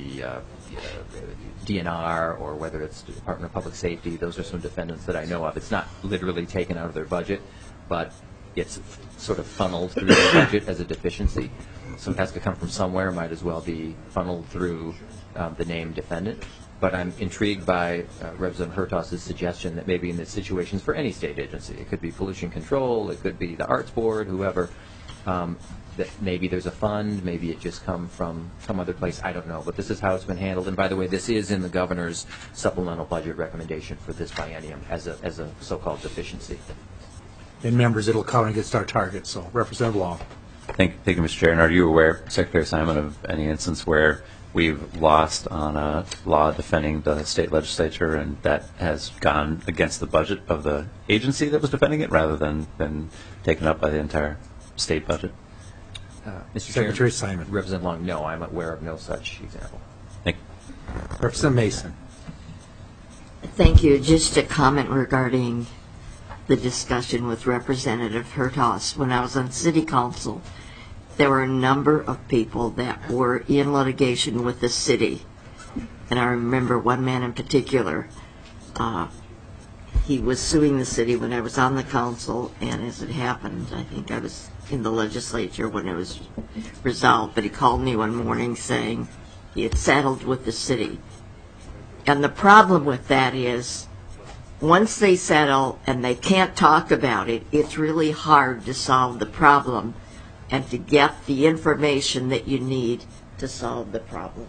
DNR or whether it's the Department of Public Safety. Those are some defendants that I know of. It's not literally taken out of their budget, but it's sort of funneled through the budget as a deficiency. So it has to come from somewhere. Might as well be funneled through the named defendant. But I'm intrigued by Representative Hertaus' suggestion that maybe in these situations for any state agency, it could be pollution control, it could be the arts board, whoever, that maybe there's a fund, maybe it just come from some other place, I don't know. But this is how it's been handled. And by the way, this is in the governor's supplemental budget recommendation for this biennium as a so-called deficiency. And members, it'll count against our target. So Representative Long. Thank you, Mr. Chair. And are you aware, Secretary Simon, of any instance where we've lost on a law defending the state legislature and that has gone against the budget of the agency that was defending it rather than been taken up by the entire state budget? Mr. Secretary Chair, Simon. Representative Long, no, I'm aware of no such example. Thank you. Representative Mason. Thank you. Just a comment regarding the discussion with Representative Hertaus. When I was on City Council, there were a number of people that were in litigation with the city. And I remember one man in particular. He was suing the city when I was on the council, and as it happened, I think I was in the legislature when it was resolved, but he called me one morning saying he had settled with the city. And the problem with that is, once they settle and they can't talk about it, it's really hard to solve the problem and to get the information that you need to solve the problem.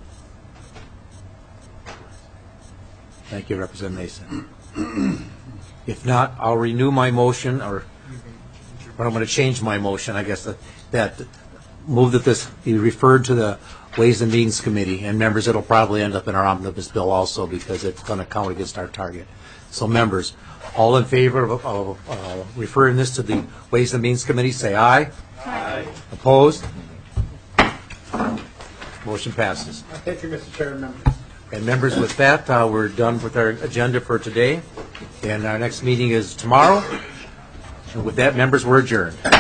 Thank you, Representative Mason. If not, I'll renew my motion, or I'm going to change my motion, I guess, that move that this be referred to the Ways and Means Committee. And members, it'll probably end up in our omnibus bill also because it's going to count against our target. So members, all in favor of referring this to the Ways and Means Committee, say aye. Aye. Opposed? Motion passes. Thank you, Mr. Chair and members. And members, with that, we're done with our agenda for today. And our next meeting is tomorrow. And with that, members, we're adjourned.